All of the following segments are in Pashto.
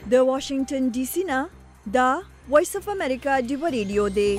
د واشنگټن ډي سي نه دا وایس اف امریکا دی ریډیو دی.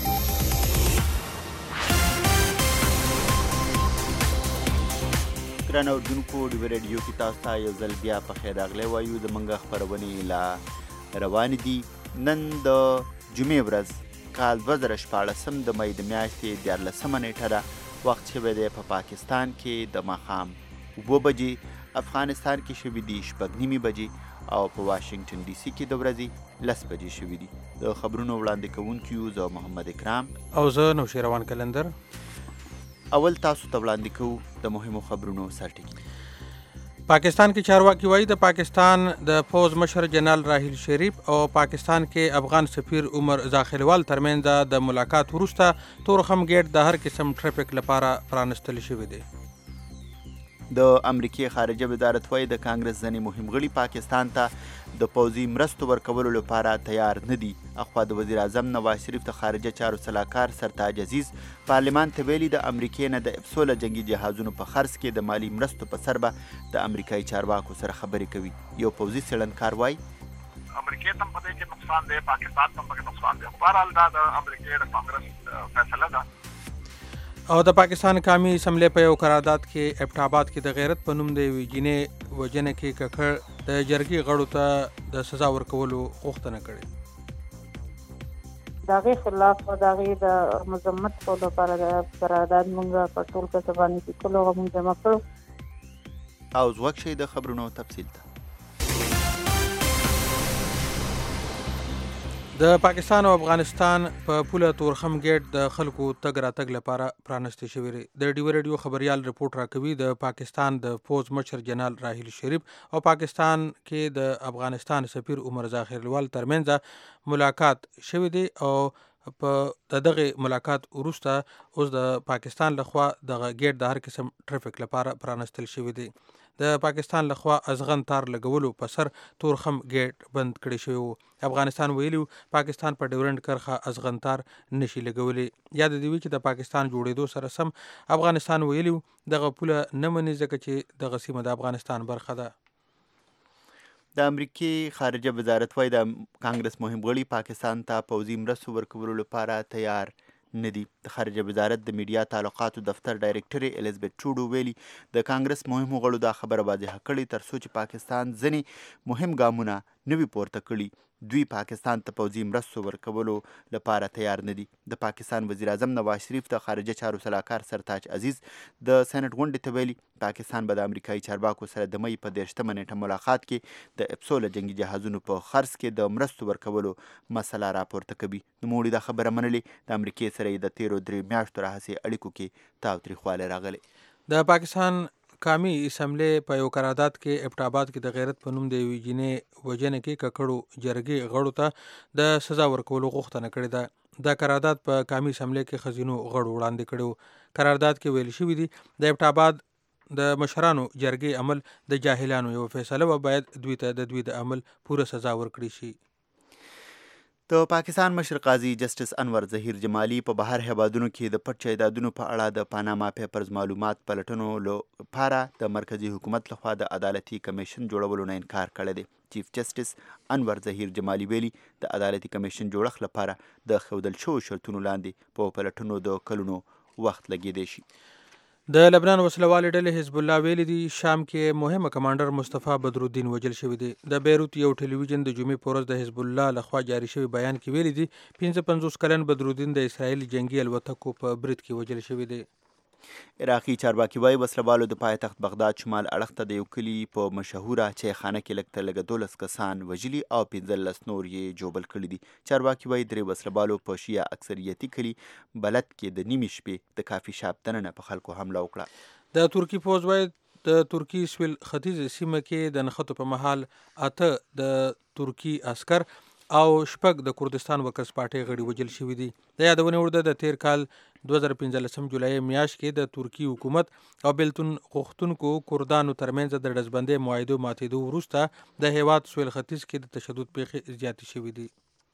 ګرانو اوریدونکو د ریډیو کې تاسو ته یو ځل بیا په خیر راغلی وایو. زموږ خپرونې لا روانې دي. نن د جمعې ورځ کال 2014 د مې د میاشتې 14 نیټه ده. وخت شوی دی په پاکستان کې د ماښام 7 بجې، افغانستان کې شوي دي 6:30 بجې او په واشنگټن ډي سي کې د ورځې 10 بجې شوي دي. د خبرونو وړاندې کوونکي یو زه محمد اکرام او زه نوشیروان کلندر. اول تاسو ته وړاندې کوو د مهمو خبرونو سرټکي. پاکستان کې چارواکي وایي د پاکستان د فوج مشر جنرال راحیل شریف او پاکستان کې افغان سفیر عمر زاخیلوال ترمنځ د ملاقات وروسته تورخم گیټ د هر قسم ټریفیک لپاره پرانستل شوی دی. د امریکای خارجه وزارت وایي د کانګرس ځینې مهم غړي پاکستان ته د پوځي مرستو ورکولو لپاره تیار نه دي. اخوا د وزیر اعظم نواز شریف د خارجه چارو سلاکار سرتاج عزیز پارلمان ته ویلي د امریکای نه د افسوله جنگي جهازونو په خرڅ کې د مالی مرستو په سر به د امریکایي چارواکو سره خبرې کوي. یو پوځي څېړنکار وایي امریکای ته په دې کې نقصان دی، پاکستان ته په نقصان دی. بهرحال دا د امریکای د کانګرس فیصله ده. او د پاکستان قومي اسمبلی په یو قرارداد کې ابټاباد کې د غیرت په نوم د یوې جینۍ وژنې کې ککړ د جرګې غړو ته د سزا ورکولو غوښتنه کړې. د هغې خلاف او د هغې د مذمت کولو لپاره د قرارداد موږ په ټول کسه باندې لیکلو هغه موږ جمع کړو. او ځواک شئ د خبرونو تفصیل ته. د پاکستان او افغانستان په پوله تورخم گیټ د خلکو تګ راتګ لپاره پرانستی شوی دی. د ډیو ریډیو خبريال رپورټ راکوي د پاکستان د فوج مشر جنرال راحیل شریف او پاکستان کې د افغانستان سفیر عمر زاخیلوال ترمنځ ملاقات شوی دی او په دغه ملاقات وروسته اوس د پاکستان لخوا د گیټ د هر قسم ټریفیک لپاره پرانستل شوی دی. د پاکستان لخوا ازغن تار لګولو په سر تورخم گیټ بند کړی شوی و. افغانستان ویلو پاکستان په ډیورنډ کرښه ازغن تار نشي لګولې. یاد دی چې د پاکستان جوړېدو سره سم افغانستان ویلو دغه پوله نه مني ځکه چې دغه سیمه د افغانستان برخه ده. د امریکای خارجه وزارت وایي د کانګرس مهم غړي پاکستان ته پوځي مرستو ورکولو لپاره تیار نه دي. د خارجه وزارت د میډیا تعلقاتو دفتر ډایرکټرې الیزابت ټروډو ویلي د کانګرس مهمو غړو دا خبره واضحه کړې تر څو چې پاکستان ځینې مهم ګامونه نه وي پورته کړي. دوی پاکستان ته پوځي مرستو ورکولو لپاره تیار نه دي. د پاکستان وزیر اعظم نواز شریف د خارجه چارو سلاکار سرتاج عزیز د سېنات غونډې ته ویلي پاکستان به د امریکایي چارواکو سره د مې په 13 نیټه ملاقات کې د افسوله جنگي جهازونو په خرڅ کې د مرستو ورکولو مسله راپورته کوي. نوموړي دا خبره منلې د امریکای سره د تیرو 3 میاشتو راهیسې اړیکو کې تاوتریخوالی راغلی. د پاکستان قومي اسمبلی په یو قرارداد کې ابټاباد کې د غیرت په نوم د یوې جینۍ وژنې کې ککړو جرګې غړو ته د سزا ورکولو غوښتنه کړې ده. دا قرارداد په قومي اسمبلی کې ښځینو غړو وړاندې کړی و. قرارداد کې ویل شوي دي د ابټاباد د مشرانو جرګې عمل د جاهلانو یو فیصله و، باید دوی ته د دوی د عمل پوره سزا ورکړي شي. د پاکستان مشر قاضي جسټس انور ظهیر جمالي په بهر هیوادونو کې د پټ جایدادونو په اړه د پاناما پیپرز معلومات پلټنو لپاره د مرکزي حکومت لخوا د عدالتي کمیشن جوړولو نه انکار کړی دی. چیف جسټس انور ظهیر جمالي ویلي د عدالتي کمیشن جوړښت لپاره د ښودل شویو شرطونو لاندې په پلټنو د کلونو وخت لګیدی شي. د لبنان وسلوالې ډلې حزب الله ویلي دي شام کې مهمه کمانډر مصطفی بدرالدین وژل شوی دی. د بیروت یو ټلویزیون د جمعې په ورځ د حزب الله لخوا جاري شوی بیان کې ویلي دي 55 کلن بدرالدین د اسرائیل جنگي الوتکو په برید کې وژل شوی دی. عراقي چارواکي وایي وسلوالو د پایتخت بغداد شمال اړخ ته د یو کلي په مشهوره چایخانه کې لږ تر لږه 12 کسان وژلي او 15 نور یې ژوبل کړي دي. چارواکي وایي 3 وسلوالو په شیعه اکثریتي کلي بلد کې د نیمې شپې د کافي شاپ دننه په خلکو حمله وکړه. د ترکی فوج وایي د ترکی سویل ختیځ سیمه کې د نښتو په مهال 8 د ترکی عسکر او 6 د کردستان ورکرز پارټۍ غړي وژل شوي دي. د یادونې وړ ده د تیر کال 2015 جولای میاشت کې د ترکی حکومت او بیلتون غوښتونکو کردانو ترمنځ د ډزبندۍ معاهدو ماتېدو وروسته د هیواد سویل ختیځ کې د تشدد پیښې زیاتې شوې دي.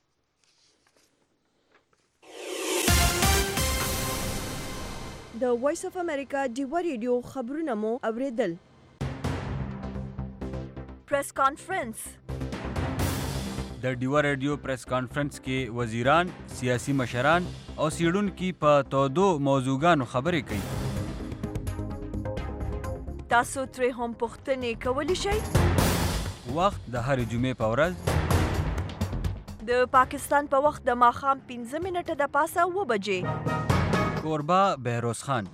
د وایس اف امریکا ډیو ریډیو خبرونه مو اوریدل. پریس کانفرنس د ډیوا ریډیو پریس کانفرنس کې وزیران، سیاسي مشران او څېړونکي په تودو موضوعګانو خبرې کوي. تاسو ترې هم پوښتنې کولی شئ. وخت د هرې جمعې په ورځ د پاکستان په وخت د ماښام 15 منټه د پاسه 9 بجې. کوربه بهروز خان.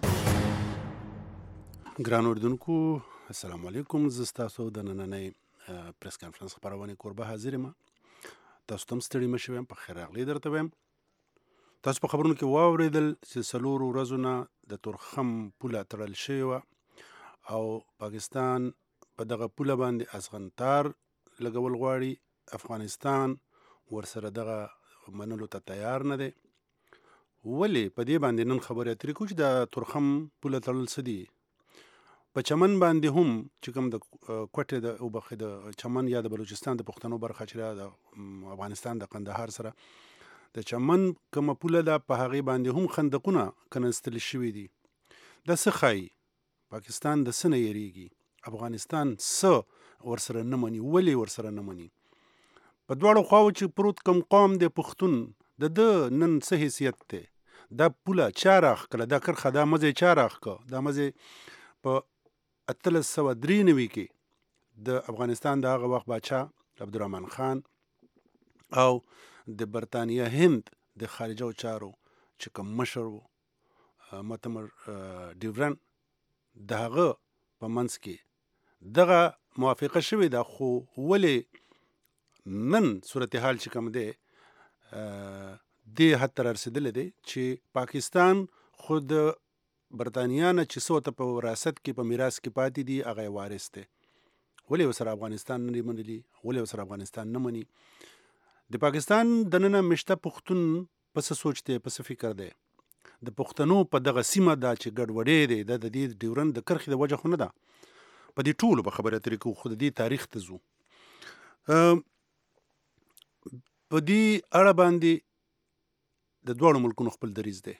ګران اردوونکو السلام علیکم. زه ستاسو د نننۍ پریس کانفرنس خپرونې کوربه حاضر یم. تاسو ته هم ستړي مه شئ، په خیر راغلی درته وایم. تاسو په خبرونو کې واورېدل چې 4 ورځو نه د تورخم پوله تړل شوې وه او پاکستان په دغه پوله باندې افغانتار لګول غواړي. افغانستان ورسره دغه منلو ته تیار نه دی. ولې په دې باندې نن خبرې اترې کوو چې د تورخم پوله تړل څه دي. په چمن باندې هم چې کوم د کوټې د اوبخې د چمن یا د بلوچستان د پښتنو برخه چې د افغانستان د قندهار سره د چمن کومه پوله ده، په هغې باندې هم خندقونه کنستل شوي دي. دا څه ښایي؟ پاکستان د څه نه یېرېږي؟ افغانستان څه ورسره نه مني؟ ولې ورسره نه مني؟ په دواړو خواو چې پروت کوم قوم دی پښتون، د ده نن څه حیثیت دی؟ دا پوله چا راښکله؟ دا کرښه دا مزی چا راښکه؟ دا مزی په 1893 کې د افغانستان د هغه وخت باچا عبدالرحمن خان او د برطانیه هند د خارجه چارو چې کوم مشر و متمر ډیورن، د هغه په منځ کې دغه موافقه شوې ده. خو ولې نن صورتحال چې کوم دی دې حد ته رسېدلی دی چې پاکستان خو د برطانیا نه چې څه ورته په وراثت کې په میراث کې پاتې دي هغه یې وارث دی. ولې ورسره افغانستان نه منلي؟ ولې ورسره افغانستان نه مني؟ د پاکستان دننه مشته پښتون په څه سوچ دی، په څه فکر دی؟ د پښتنو په دغه سیمه دا چې ګډوډۍ دی د دې ډیورن د کرښې د وجه خو نه ده. په دې ټولو به خبرې اترې کوو، خو د دې تاریخ ته ځو. په دې اړه باندې د دواړو ملکونو خپل دریځ دی،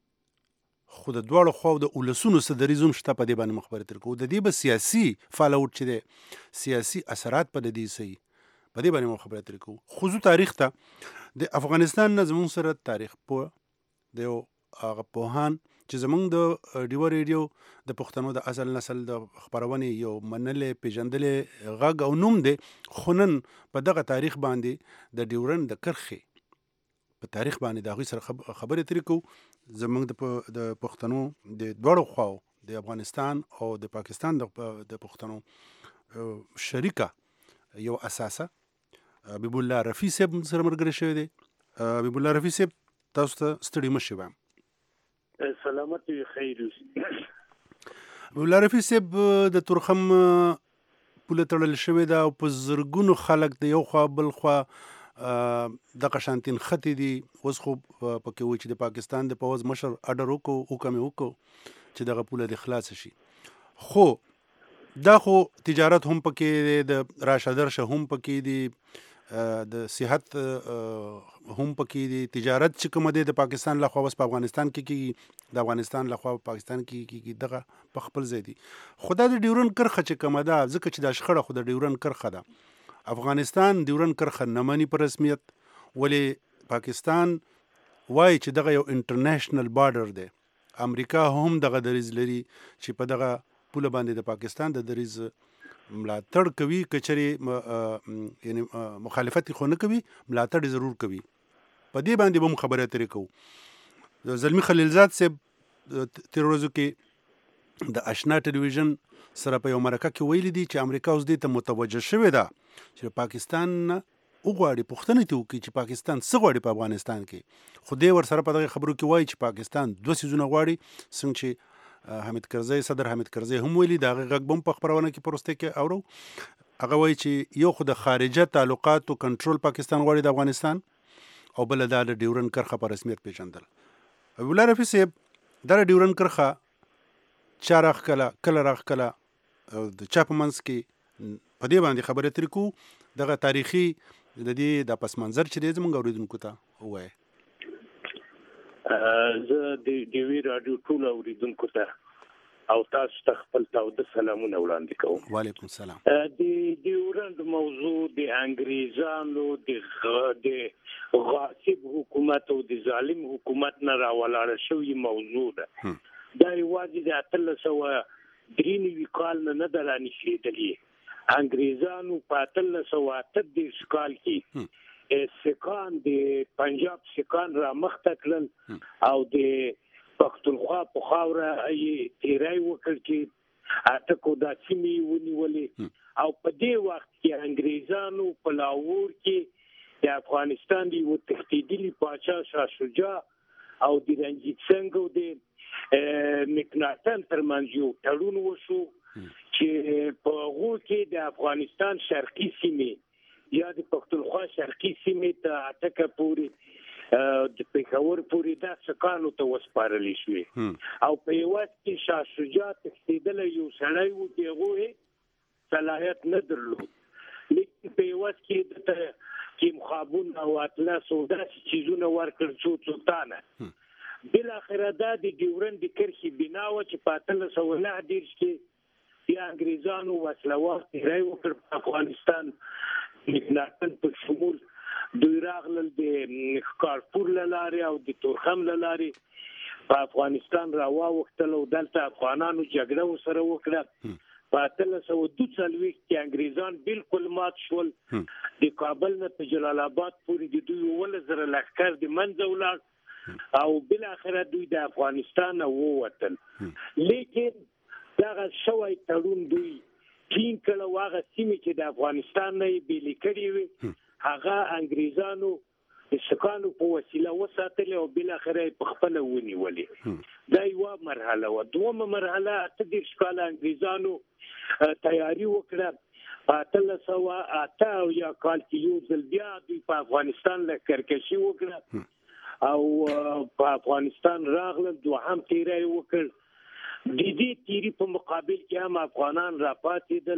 خو د دواړو خواو د اولسونو څه دریځ هم شته. په دې باندې خبرې اترې کوو. د دې به سیاسي فالوټ چې دی، سیاسي اثرات په دې صحیح، په دې باندې خبرې اترې کوو. خو زو تاریخ ته د افغانستان نه زموږ سره تاریخ پوه د یو هغه پوهان چې زموږ د ډیوا ریډیو د پښتنو د اصل نسل د خپرونې یو منلې پیژندلې غږ او نوم دی. خو نن په دغه تاریخ باندې د ډیورن د کرښې په تاریخ باندې د هغوی سره خبرې اترې کوو. زموږ د پښتنو د دواړو خواو د افغانستان او د پاکستان د پښتنو شریکه یو اساسه حبیب الله رفیع صاحب سره ملګری شوی دی. حبیب الله رفیع صاحب تاسو ته ستړي مه شئ. سلامت وي، خیر اوسئ. حبیب الله رفیع صاحب د تورخم پوله تړل شوې ده او په زرګونو خلک د یو خوا بل خوا دغه شانتین خطې دي. اوس خو پکې وایي چې د پاکستان د پوځ مشر اډر وکړو، حکم یې وکړو چې دغه پوله دې خلاصه شي. خو دا خو تجارت هم پکې دی، د راشه درشه هم پکې دی، د صحت هم پکې دی. تجارت چې کومه دی د پاکستان لخوا بس په افغانستان کې کېږي، د افغانستان لخوا په پاکستان کې کېږي، دغه په خپل ځای دی. خو دا د ډیورن کرښه چې کومه ده، ځکه چې دا شخړه خو د ډیورن کرښه ده. افغانستان ډیورن کرښه نه مني په رسمیت. ولې پاکستان وایي چې دغه یو انټرنیشنل بارډر دی. امریکا هم دغه دریځ لري چې په دغه پوله باندې د پاکستان د دریځ ملاتړ کوي. کچرې یعنی مخالفت خو نه کوي، ملاتړ ضرور کوي. په دې باندې به هم خبرې اترې کوو. زلمی خلیلزاد صاحب تېرو ورځو کې د اشنا ټلویزیون سره په یو مرکه کې ویلي دي چې امریکا اوس دې ته متوجه شوې ده چې پاکستان نه وغواړي، پوښتنه ترې وکړي چې پاکستان څه غواړي په افغانستان کې. خو دې ورسره په دغه خبرو کې وایي چې پاکستان 2 څیزونه غواړي، څنګه چې حامد کرزی صدر حامد کرزی هم ویلي، د هغې غږ به هم په خپرونه کې په وروستۍ کې اورو. هغه وایي چې یو خو د خارجه تعلقاتو کنټرول پاکستان غواړي د افغانستان، او بله دا د ډیورن کرښه په رسمیت پیژندل. حبیب الله رفیع صاحب دا د ډیورن کرښه چا راښکله، کله راښکله، د چا په منځ کې، په دې باندې خبرې اترې کوو. دغه تاریخي د دې د پس منظر چې دی زموږ اورېدونکو ته ووایه. زه د ډیوی راډیو ټول اوریدونکو ته او تاسو ته خپل تاوده سلامونه وړاندې کوم. وعلیکم السلام. د ډیورن ډیورنډ موضوع د انګریزانو د غاصب حکومت او د ظالم حکومت نه راولاړه شوې موضوع ده. دا یوازې د 1893 کال نه ده رانیسېدلې. انګریزانو په 1838 کال کې سکان د پنجاب سکان را مخته کړل او د پښتونخوا په خاوره یې تیری وکړ چې اټکو د سیمې ونیولې او په دې وخت کې انګریزانو په لاهور کې د افغانستان د یو تښتېدلي پاچا شاه شجاع او د رنجیت سنګ او د مکناتن ترمنځ یو تړون وشو چې په هغو کې د افغانستان شرقي سیمې یا د پښتونخوا شرقي سیمې ته اټکه پورې د پېښور پورې دا سکانو ته وسپارلې شوې او په یوه کې شاه شجاع تښتېدلی یو سړی و چې هغوی صلاحیت نه درلود، لیکن په یوه کې دته کیم خوابونه او اطلس او داسې څیزونه ورکړل څو څوتانه. بالاخره دا د ډیورنډ د کرښې بنا وه چې په 1839 کې د انګریزانو وسلوال تیری وکړ په افغانستان. مکناتن په شمول دوی راغلل د کارپور له لارې او د تورخم له لارې په افغانستان راواوښتل او دلته افغانانو جګړه ورسره وکړه. په 1842 کې انګریزان بالکل مات شول. د کابل نه په جلال آباد پورې د دوی 11,000 لښکر د منځه ولاړ او بالاخره دوی د افغانستان ووتل. لیکن دغه شوی تړون دوی ټینګ کړه، هغه سیمې چې د افغانستان نه یې بېلې کړې وې هغه انګریزانو د سکانو په وسیله وساتلې او بالاخره یې په خپله ونیولې. دا یوه مرحله وه. دومه مرحله 38 کاله انګریزانو تیاري وکړه. په 1808 کال کې یو ځل بیا دوی په افغانستان لښکرکشي وکړه او په افغانستان راغلل، دوهم تیری وکړ. د دې تیری په مقابل کې هم افغانان راپاتېدل.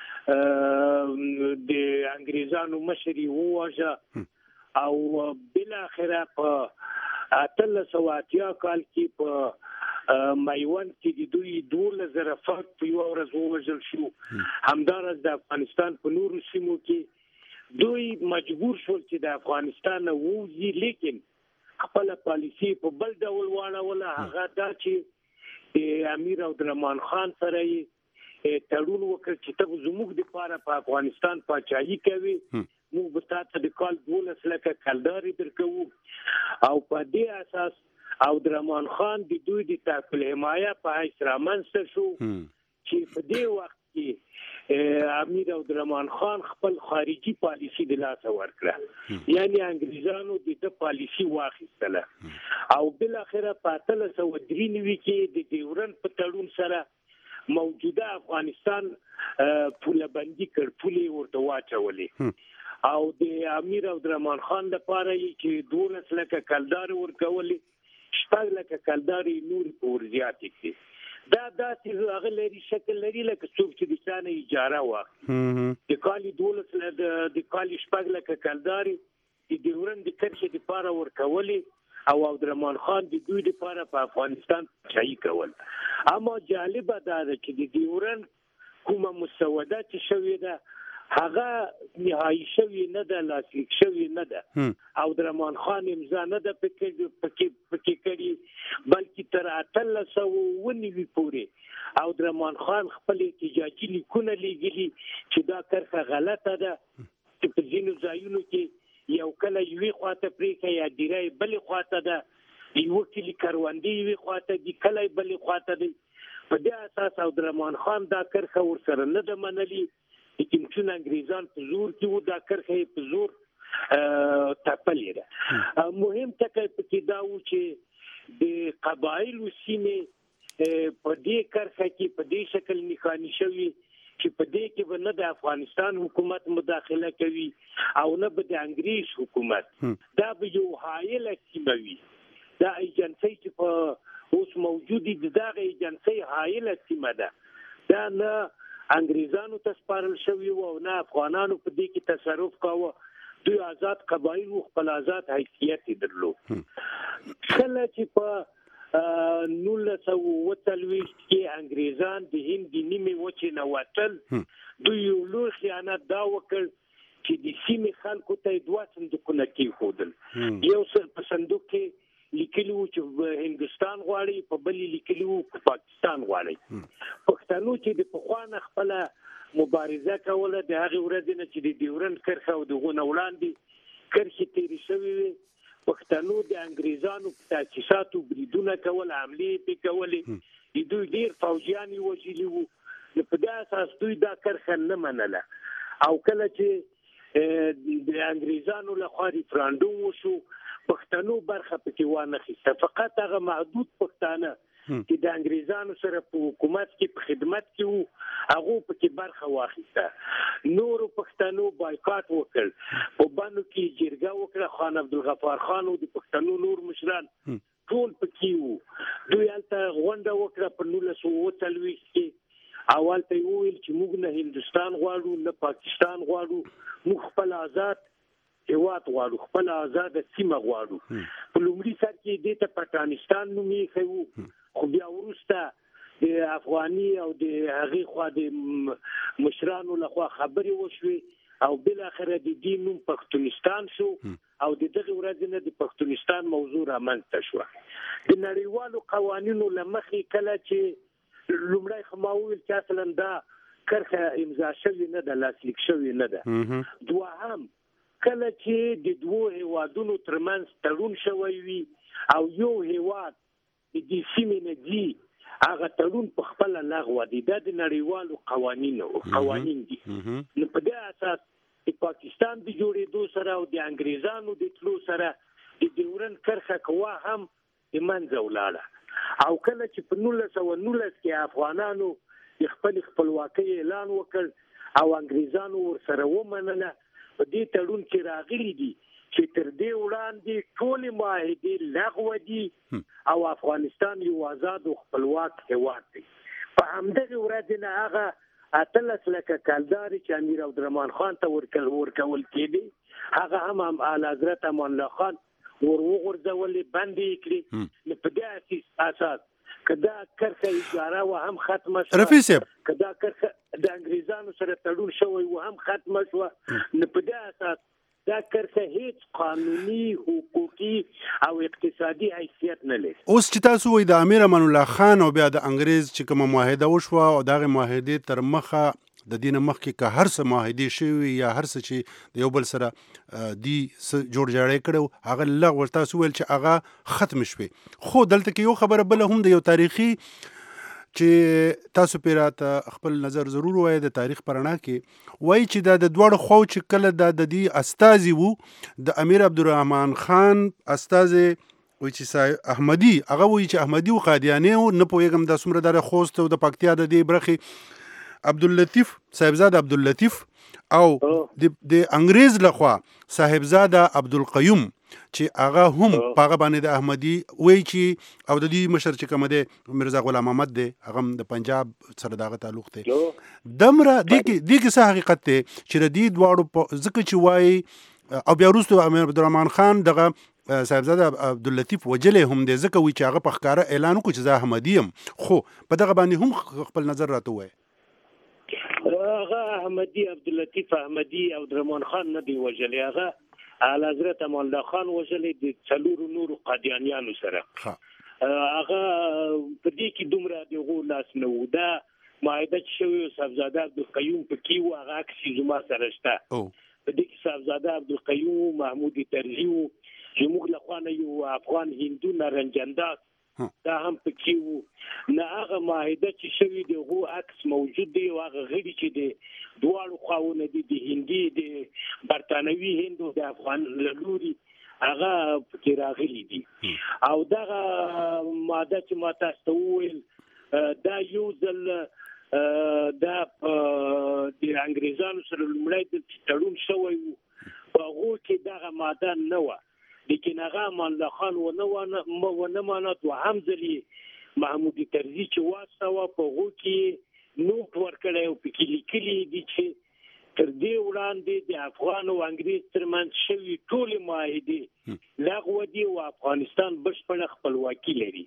د انګریزانو مشر یې وواژه او بالاخره په 1880 کال کې په میوند کې د دوی 12,000 فرد په یوه ورځ ووژل شو. همداراز د افغانستان په نورو سیمو کې دوی مجبور شول چې د افغانستان نه ووځي، لیکن خپله پالیسي په بل ډول واړوله. هغه دا چې د امیر عبدالرحمن خان سره یې تړون وکړ چې ته زموږ دپاره په افغانستان پاچاهي کوي، موږ به تا ته د کال 12 لکه کلدارې درکوو. او په دې اساس عبدالرحمن خان د دوی د تحت الحمایه په حیث رامنځته شو چې په دې وخت کې امیر عبدالرحمن خان خپل خارجي پالیسي د لاسه ورکړه، یعنی انګریزانو د ده پالیسي واخیستله او بالاخره په 1893 کې د ډیورنډ په تړون سره موجوده افغانستان پوله بندي کړ، پولې ورته واچولې او د امیر عبدالرحمن خان لپاره یې چې 12 لکه کلدارې ورکولې 6 لکه کلدارې نورې په ورزیاتې کړې. دا داسې هغه لري شکل لري لکه څوک چې د چا نه اجاره واخلي. د کالي 6 لکه کلدارې د ډیورنډ د کرښې دپاره ورکولې او عبدالرحمن خان د دوی دپاره په افغانستان پاچاهي کول. اما جالبه دا ده چې د ډیورنډ کومه مسوده چې شوې ده هغه نهایي شوې نه ده، لاسلیک شوې نه ده. عبدالرحمن خان امضا نه ده پکې کړې، بلکې تر 1890 پورې عبدالرحمن خان خپل احتجاجي لیکونه لیږلي چې دا کرښه غلطه ده، چې په ځینو ځایونو کې یو کله یوې خواته پرېښه یا ډیری بلې خواته ده، یوه کلي کروندې یوې خواته دي، کلی بلې خواته دی. په دې اساس عبدالرحمن خان دا کرښه ورسره نه ده منلي، لیکن چون انګریزان په زور کې وو دا کرښه یې په زور تپلې ده. مهم ټکی پکې دا و چې د قبایلو سیمې په دې کرښه کې په دې شکل نښاني شوي چې په دې کې به نه د افغانستان حکومت مداخله کوي او نه به د انګریز حکومت. دا به یو حایله سیمه وي. دا ایجنسۍ چې په اوس موجودې د دغه ایجنسۍ حایله سیمه ده. دا نه انګریزانو ته سپارل شوي وو او نه افغانانو په دې کې تصرف کاوه. دوی آزاد قبایل و، خپل آزاد حیثیت یې درلود. کله چې په 1940 کې انګریزان د هند د نیمې وچې نه وتل. دوی یو لوی خیانت دا وکړ چې د سیمې خلکو ته 2 صندوقونه کېښودل. یو په صندوق کې لیکلي وو چې هندوستان غواړي، په بل لیکلي وو پاکستان غواړي. پښتنو چې د پخوا نه خپله مبارزه کوله، د هغې ورځې نه چې د ډیورنډ کرښه او د هغو نه وړاندې کرښې تېرې شوې وې، پښتنو د انګریزانو په تاسیساتو بریدونه کول، حملې پې کولې، د دوی ډېر فوجیان یې وژلي وو. نو په دې اساس دوی دا کرښه نه منله. او کله چې د انګریزانو لخوا ریفرانډوم وشو، پښتنو برخه پکې وانخیسته. فقط هغه محدود پښتانه چې د انګریزانو سره په حکومت کې په خدمت کې وو، هغه پکې برخه واخیسته. نورو پښتنو بایکاټ وکړ، په بانو کې جرګه وکړه، خان عبدالغفار خان او د پښتنو نور مشران ټول پکې وو. دوی هلته غونډه وکړه په 1940 کې. اول ته ویل چې موږ نه هندوستان غواړو نه پاکستان غواړو، موږ خپل آزاد هیواد غواړو، خپل آزاد سیمه غواړو. په لومړي سر کې دې ته پاکستان نوم یې خو، خو بیا وروسته د افغاني او د هغې خوا د مشرانو لخوا خبرې وشوې او بالاخره د دې نوم پښتونستان شو او د دغې ورځې نه د پښتونستان موضوع رامنځته شوه. د نړیوالو قوانینو له مخې کله چې لومړی خو ما وویل چې اصلا دا کرښه امضا شوې نه ده، لاسلیک شوې نه ده. دوهم کله چې د 2 هیوادونو ترمنځ تړون شوی وي او یو هیواد د دې سیمې نه ځي، هغه تړون په خپله لغوه دی. دا د نړیوالو قوانین دي. نو په دې اساس د پاکستان د جوړېدو سره او د انګریزانو د تلو سره د ډیورنډ کرښه قوا هم د منځه ولاړه. او کله چې په 1919 کې افغانانو د خپل خپلواکۍ اعلان وکړ او انګریزانو ورسره ومنله، په دې تړون کې راغلي دي چې تر دې وړاندې ټولې معاهدې لغوه دي او افغانستان یو آزاد او خپلواک هېواد دی. په همدغې ورځې نه هغه 18 لکه کلدارې چې امیر عبدالرحمن خان ته ورکول کېدې، هغه هم اعلیحضرت امان الله خان وغورځولې، بندې یې کړې. نو په دې اساس که دا کرښه اجاره و هم ختمه شوه، رفیع صاحب که دا کرښه د انګریزانو سره تړون شوی و هم ختمه شوه، نو په دې اساس دا کرښه هیڅ قانوني، حقوقي او اقتصادي حیثیت نه لري. اوس چې تاسو وایي د امیر امان الله خان او بیا د انګریز چې کومه معاهده وشوه او دغه معاهدې تر مخه د دې نه مخکې که هر څه معاهدې شوي یا هر څه چې د یو بل سره دي جوړ جاړی کړی هغه لغوه، تاسو ویل چې هغه ختم شوې. خو دلته کې یو خبره بله هم د یو تاریخي چې تاسو پرې راته خپل نظر ضرور وایي، د تاریخ په رڼا کې وایي چې دا د دواړو خواو چې کله دا د دې استازي وو، د امیر عبدالرحمن خان استازی وایي چې احمدي، هغه وایي چې احمدي و قادیاني و، نه پوهېږم دا څومره د خوست او د پکتیا د دې برخې عبداللطیف صاحبزاده عبداللطیف او د انګریز لخوا صاحبزاده عبدالقیوم چې هغه هم په هغه باندې د احمدي وایي چې او د دې مشر چې کوم دی مرزا غلام محمد دی، هغه د پنجاب سره دغه تعلق دی. دمره دې کې څه حقیقت دی چې د دې دواړو ځکه چې وایي او بیا وروسته امیر عبدالرحمن خان دغه صاحبزاده عبداللطیف وجلی هم دی، ځکه وایي چې هغه په ښکاره اعلان وکړو چې زه احمدي یم. خو په دغه باندې هم خپل نظر راته ووایي. هغه احمدي عبداللطیف احمدي عبدالرحمن خان نه دی وژلی، هغه اعلیحضرت امان الله خان وژلی د 4 نورو قادیانیانو سره. هغه په دې کې دومره د هغو لاس نه و. دا معاهده چې شوې وه صاحبزاده عبدالقیوم پکې و، هغه عکس یې زما سره شته. په دې کې صاحبزاده عبدالقیوم، محمود طرزي و، زموږ له خوا نه یو افغان هندو نارنجنداز دا هم پکې و. نه هغه معاهده چې شوې د هغو عکس موجود دی او هغه غړي چې د دواړو خواونه دي، د هندي، د برطانوي هند او د افغان له لوري، هغه پکې راغلي دي. او دغه ماده چې ما تاسو ته وویل دا یو ځل دا د انګریزانو سره لومړی د تړون شوی و، په هغو کې دغه ماده نه وه، لیکن هغه امان الله خان ونه مانه. دوهم ځل یې محمود طرزي چې واستوه، په هغو کې نوټ ورکړی او پکې لیکلي دي چې تر دې وړاندې د افغان او انګریز ترمنځ شوي ټولې معاهدې لغوه دي او افغانستان بشپړه خپلواکي لري.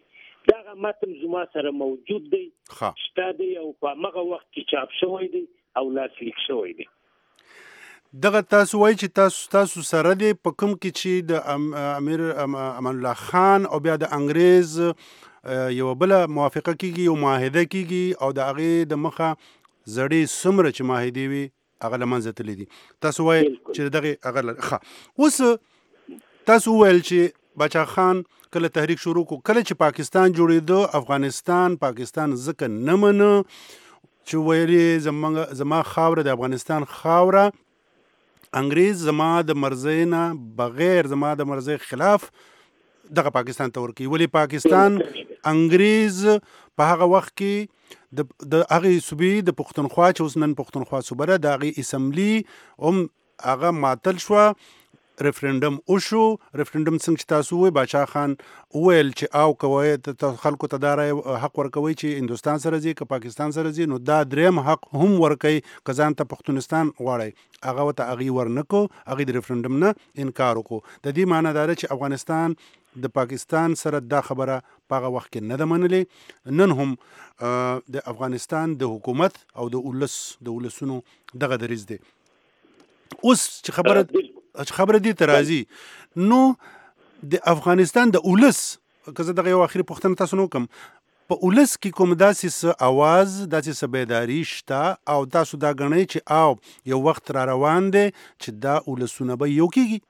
دا متن زما سره موجود دی شته دی او په هغه وخت کې چاپ شوی دی او لاسلیک شوی دی. دغه تاسو وایي چې تاسو سره دی په کوم کې چې د امیر امان الله خان او بیا د انګریز یو بل موافقه کیږي او معاهده کیږي او د هغه د مخه زړې سمره چې معاهده وي هغه لمنځه تللی دي. تاسو وایي چې دغه هغه اوس تاسو ویل چې باچا خان کله تحریک شروع کو کله چې پاکستان جوړېدو افغانستان پاکستان ځکه نه منه چې ویلي زما خاوره د افغانستان خاوره انګریز زما د مرزۍ نه بغیر زما د مرزۍ خلاف دغه پاکستان ته ورکوي. ولې پاکستان انګریز په هغه وخت کې د هغې صوبې د پښتونخوا چې اوس نن پښتونخوا صوبه ده د هغې اسمبلي هم هغه معطل شوه، ریفرنډم وشو. ریفرنډم څنګه چې تاسو وایي باچا خان وویل چې او کوئ خلکو ته دا حق ورکوي چې هندوستان سره ځي که پاکستان سره ځي، نو دا دریم حق هم ورکوي که ځان ته پښتونستان غواړئ. هغه ورته هغې ورنکړو، هغې د ریفرنډم نه انکار وکړو. د دې معنی دا ده چې افغانستان د پاکستان سره دا خبره په هغه وخت کې نه ده منلې. نن هم د افغانستان د حکومت او د ولسونو دغه دریځ دی. اوس چې خبره دې ته راځي، نو د افغانستان د ولس که زه دغه یو اخري پوښتنه تاسو نه وکړم، په ولس کې کوم داسې څه اواز داسې څه بیداري شته او تاسو دا ګڼئ چې او یو وخت را روان دی چې دا ولسونه به یو کېږي؟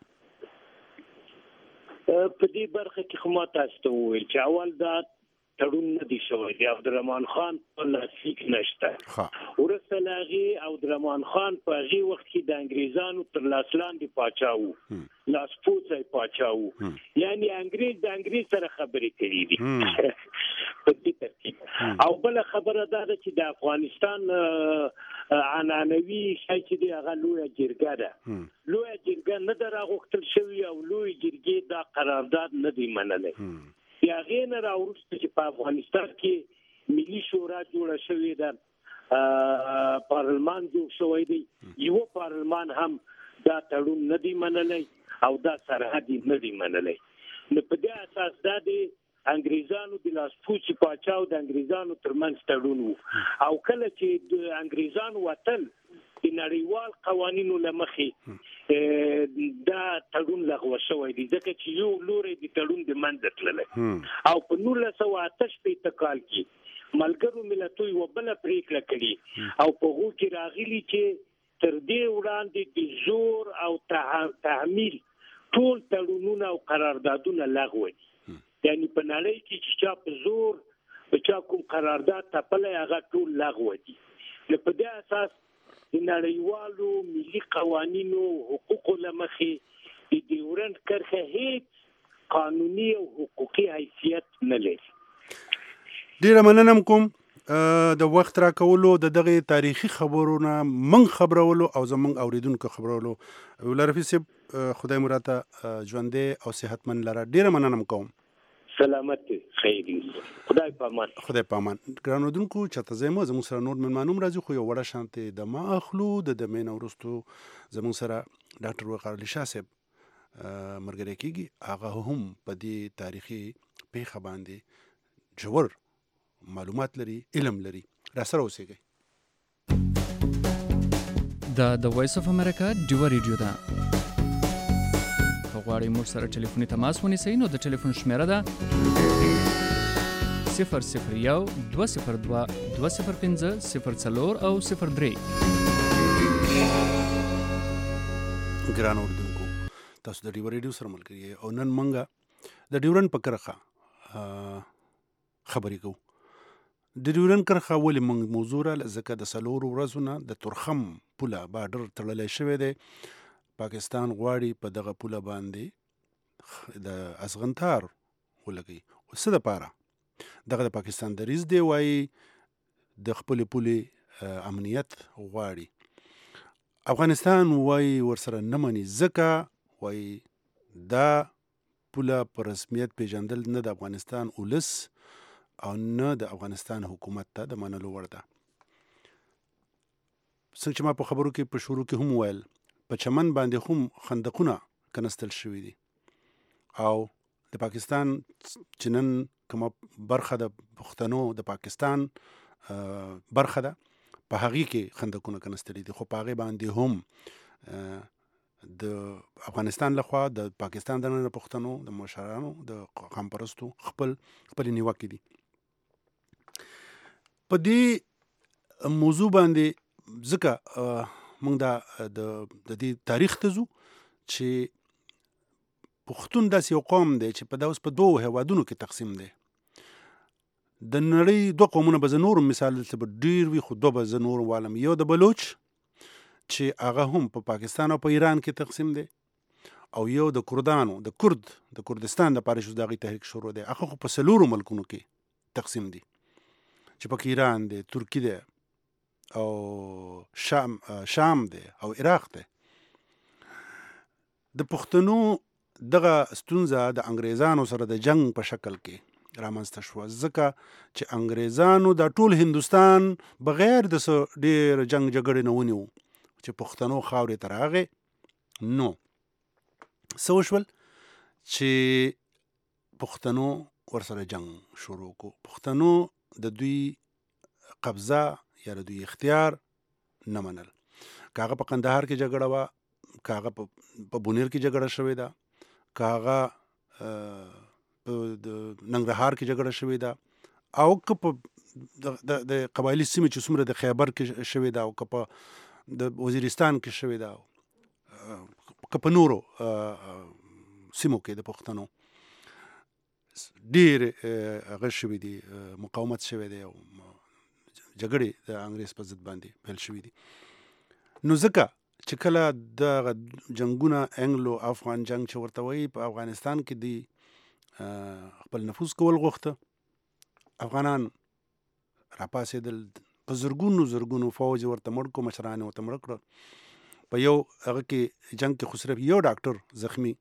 په دې برخه کې خو ما تاسو ته وویل چې اول دا تړون نه دی شوی دی. عبدالرحمن خان په لاسلیک نشته. وروسته له هغې عبدالرحمن خان په هغې وخت کې د انګریزانو تر لاس لاندې پاچا و، لاسپوڅی پاچا و، یعنی انګریز د انګریز سره خبرې کوي دي په دې ترتیب. او بله خبره دا ده چې د افغانستان عنعنوي شی چې دی هغه لویه جرګه ده. لویه جرګه نه ده راغوښتل شوې او لویې جرګې دا قرارداد نه دی منلی. یا هغې نه راوروسته چې په افغانستان کې ملي شورا جوړه شوې ده، پارلمان جوړ شوی دی، یو پارلمان هم دا تړون نه دی منلی او دا سرحد نه دی منلی. نو په دې اساس دا دی انګریزانو د لاسپوڅي پاچا او د انګریزانو ترمنځ تړون و. او کله چې د انګریزانو وتل د نړیوال قوانینو له مخې دا تړون لغوه شوی دی، ځکه چې یو لوری د تړون د منځه تللی. او په 1988 کال کې ملګرو ملتونو یوه بله پرېکړه کړې او په هغو کې راغلي چې تر دې وړاندې د زور او تحمیل ټول تړونونه او قراردادونه لغوه دي. یعنی په نړۍ کې چې چا په زور په چا کوم قرارداد تپلی هغه ټول لغوه دي. نو په دې اساس د نړیوالو ملي قوانینو حقوقو له مخې د ډیورنډ کرښه هیڅ قانوني او حقوقي حیثیت نه لري. ډیره مننه کوم د وخت راکولو، د دغه تاریخي خبرونه من خبرولو او زمونږ اوریدونکو خبرولو. ولرفي صاحب خدای مو راته ژوندی او صحتمند لره. ډیره مننه کوم. سلامت خیری، خدای پامان. خدای پامان. ګران اورېدونکو چاته زموږ سره نور مېلمانه هم راځي، خو یو وړه شانتې دمه اخلو. د دمې نه وروستو زموږ سره ډاکټر وقار علي شاه صاحب ملګری کېږي. هغه هم په دې تاریخي پیښه باندې ژور معلومات لري، علم لري. را سره اوسېږئ. دا د وایس اف امریکا ډیوه ریډیو ده. غواړئ موږ سره ټلیفوني تماس ونیسئ نو د ټلیفون شمیره ده 001 202 205 04 او 03. ګران اورېدونکو تاسو د ډیوه ریډیو سره ملګري یئ او نن موږ د ډیورنډ په کرښه خبرې کوو. د ډیورنډ کرښه ولې موږ موضوع راله ځکه د څلورو ورځو نه د تورخم پوله بارډر تړلی شوی دی. پاکستان غواړي په دغه پوله باندې د ازغنتار ولګي. څه دپاره؟ دغه د پاکستان دریځ دی، وایي د خپلې پولې امنیت غواړي. افغانستان وایي ورسره نه مني، ځکه وایي دا پوله په رسمیت پیژندل نه د افغانستان ولس او نه د افغانستان حکومت ته د منلو وړ ده. څنګه چې ما په خبرو کې په شروع کې هم ویل، په چمن باندې هم خندقونه کنستل شوي دي او د پاکستان چې نن کومه برخه د پښتنو د پاکستان برخه ده په هغې کې خندقونه کنستلي دي، خو په هغې باندې هم د افغانستان لخوا د پاکستان د ننه پښتنو د مشرانو د قام پرستو خپل نیوکې دي. په دې موضوع باندې ځکه موږ د دې تاریخ ته ځو چې پښتون داسې یو قوم دی چې په اوس په دوو هیوادونو کې تقسیم دی. د نړۍ دوه قومونه به زه نور مثال دلته به ډېر وي، خو دوه به زه نور والم. یو د بلوچ چې هغه هم په پاکستان او په ایران کې تقسیم دی، او یو د کردانو د کردستان دپاره چې د هغې تحریک شروع دی، هغه خو په 4 ملکونو کې تقسیم دي چې پکې ایران دی، ترکی دی او شام دی او عراق دی. د پښتنو دغه ستونزه د انګریزانو سره د جنگ په شکل کې رامنځته شوه، ځکه چې انګریزانو د ټول هندوستان بغیر د ډېر جنگ جګړې نه ونیو چې پښتنو خاورې ته راغې. نو څه وشول چې پښتنو ورسره جنگ شروع کو. پښتنو د دوی قبضه یا د دوی اختیار نه منل. که هغه په قندهار کې جګړه وه، که هغه په بونیر کې جګړه شوې ده، که هغه په ننګرهار کې جګړه شوې ده، او که په د قبایلي سیمې چې څومره د خیبر کې شوې ده، او که په د وزیرستان کې شوې ده، که په نورو سیمو کې د پښتنو ډېر هغه شوي دي، مقاومت شوی دی او جګړې د انګریز په ضد باندې پیل شوي دي. نو ځکه چې کله دغه جنګونه انګلو افغان جنګ چې ورته وایي په افغانستان کې دی خپل نفوذ کول غوښته، افغانان راپاڅېدل، په زرګونو فوج ورته مړ کړو، مشران یې ورته مړه کړل. په یو هغه کې جنګ کې خو صرف یو ډاکټر زخمی،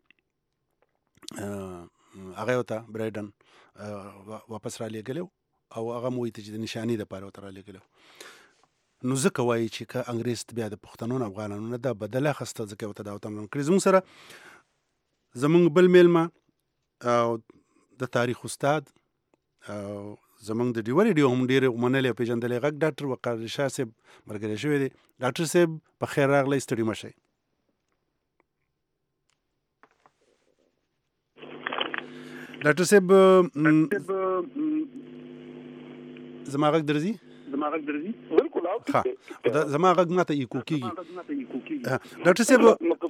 هغه ورته برایډن واپس را لېږلی او هغه مو وایي چې د نشاني دپاره ورته را لېږلی. نو ځکه وایي چې که انګریز بیا د پښتنو نه افغانانو نه دا بدله اخیسته، ځکه ورته دا وتمرن کړي. زموږ سره زموږ بل میلمه او د تاریخ استاد او زموږ د ډیوه ریډیو هم ډېر منلی او پېژندلی غږ ډاکټر وقار علي شاه صاحب ملګری شوی دی. ډاکټر صاحب په خیر راغلی، ستړي مه شئ. ډاکټر صاحب زما غږ درځي؟ بالکل زما غږ ماته ایکو کېږي. ډاکټر صاحب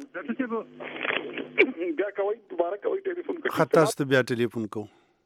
بیا کوئ، دوباره کوئ، ټلیفون کوئ. ښه، تاسو ته بیا ټلیفون کوو.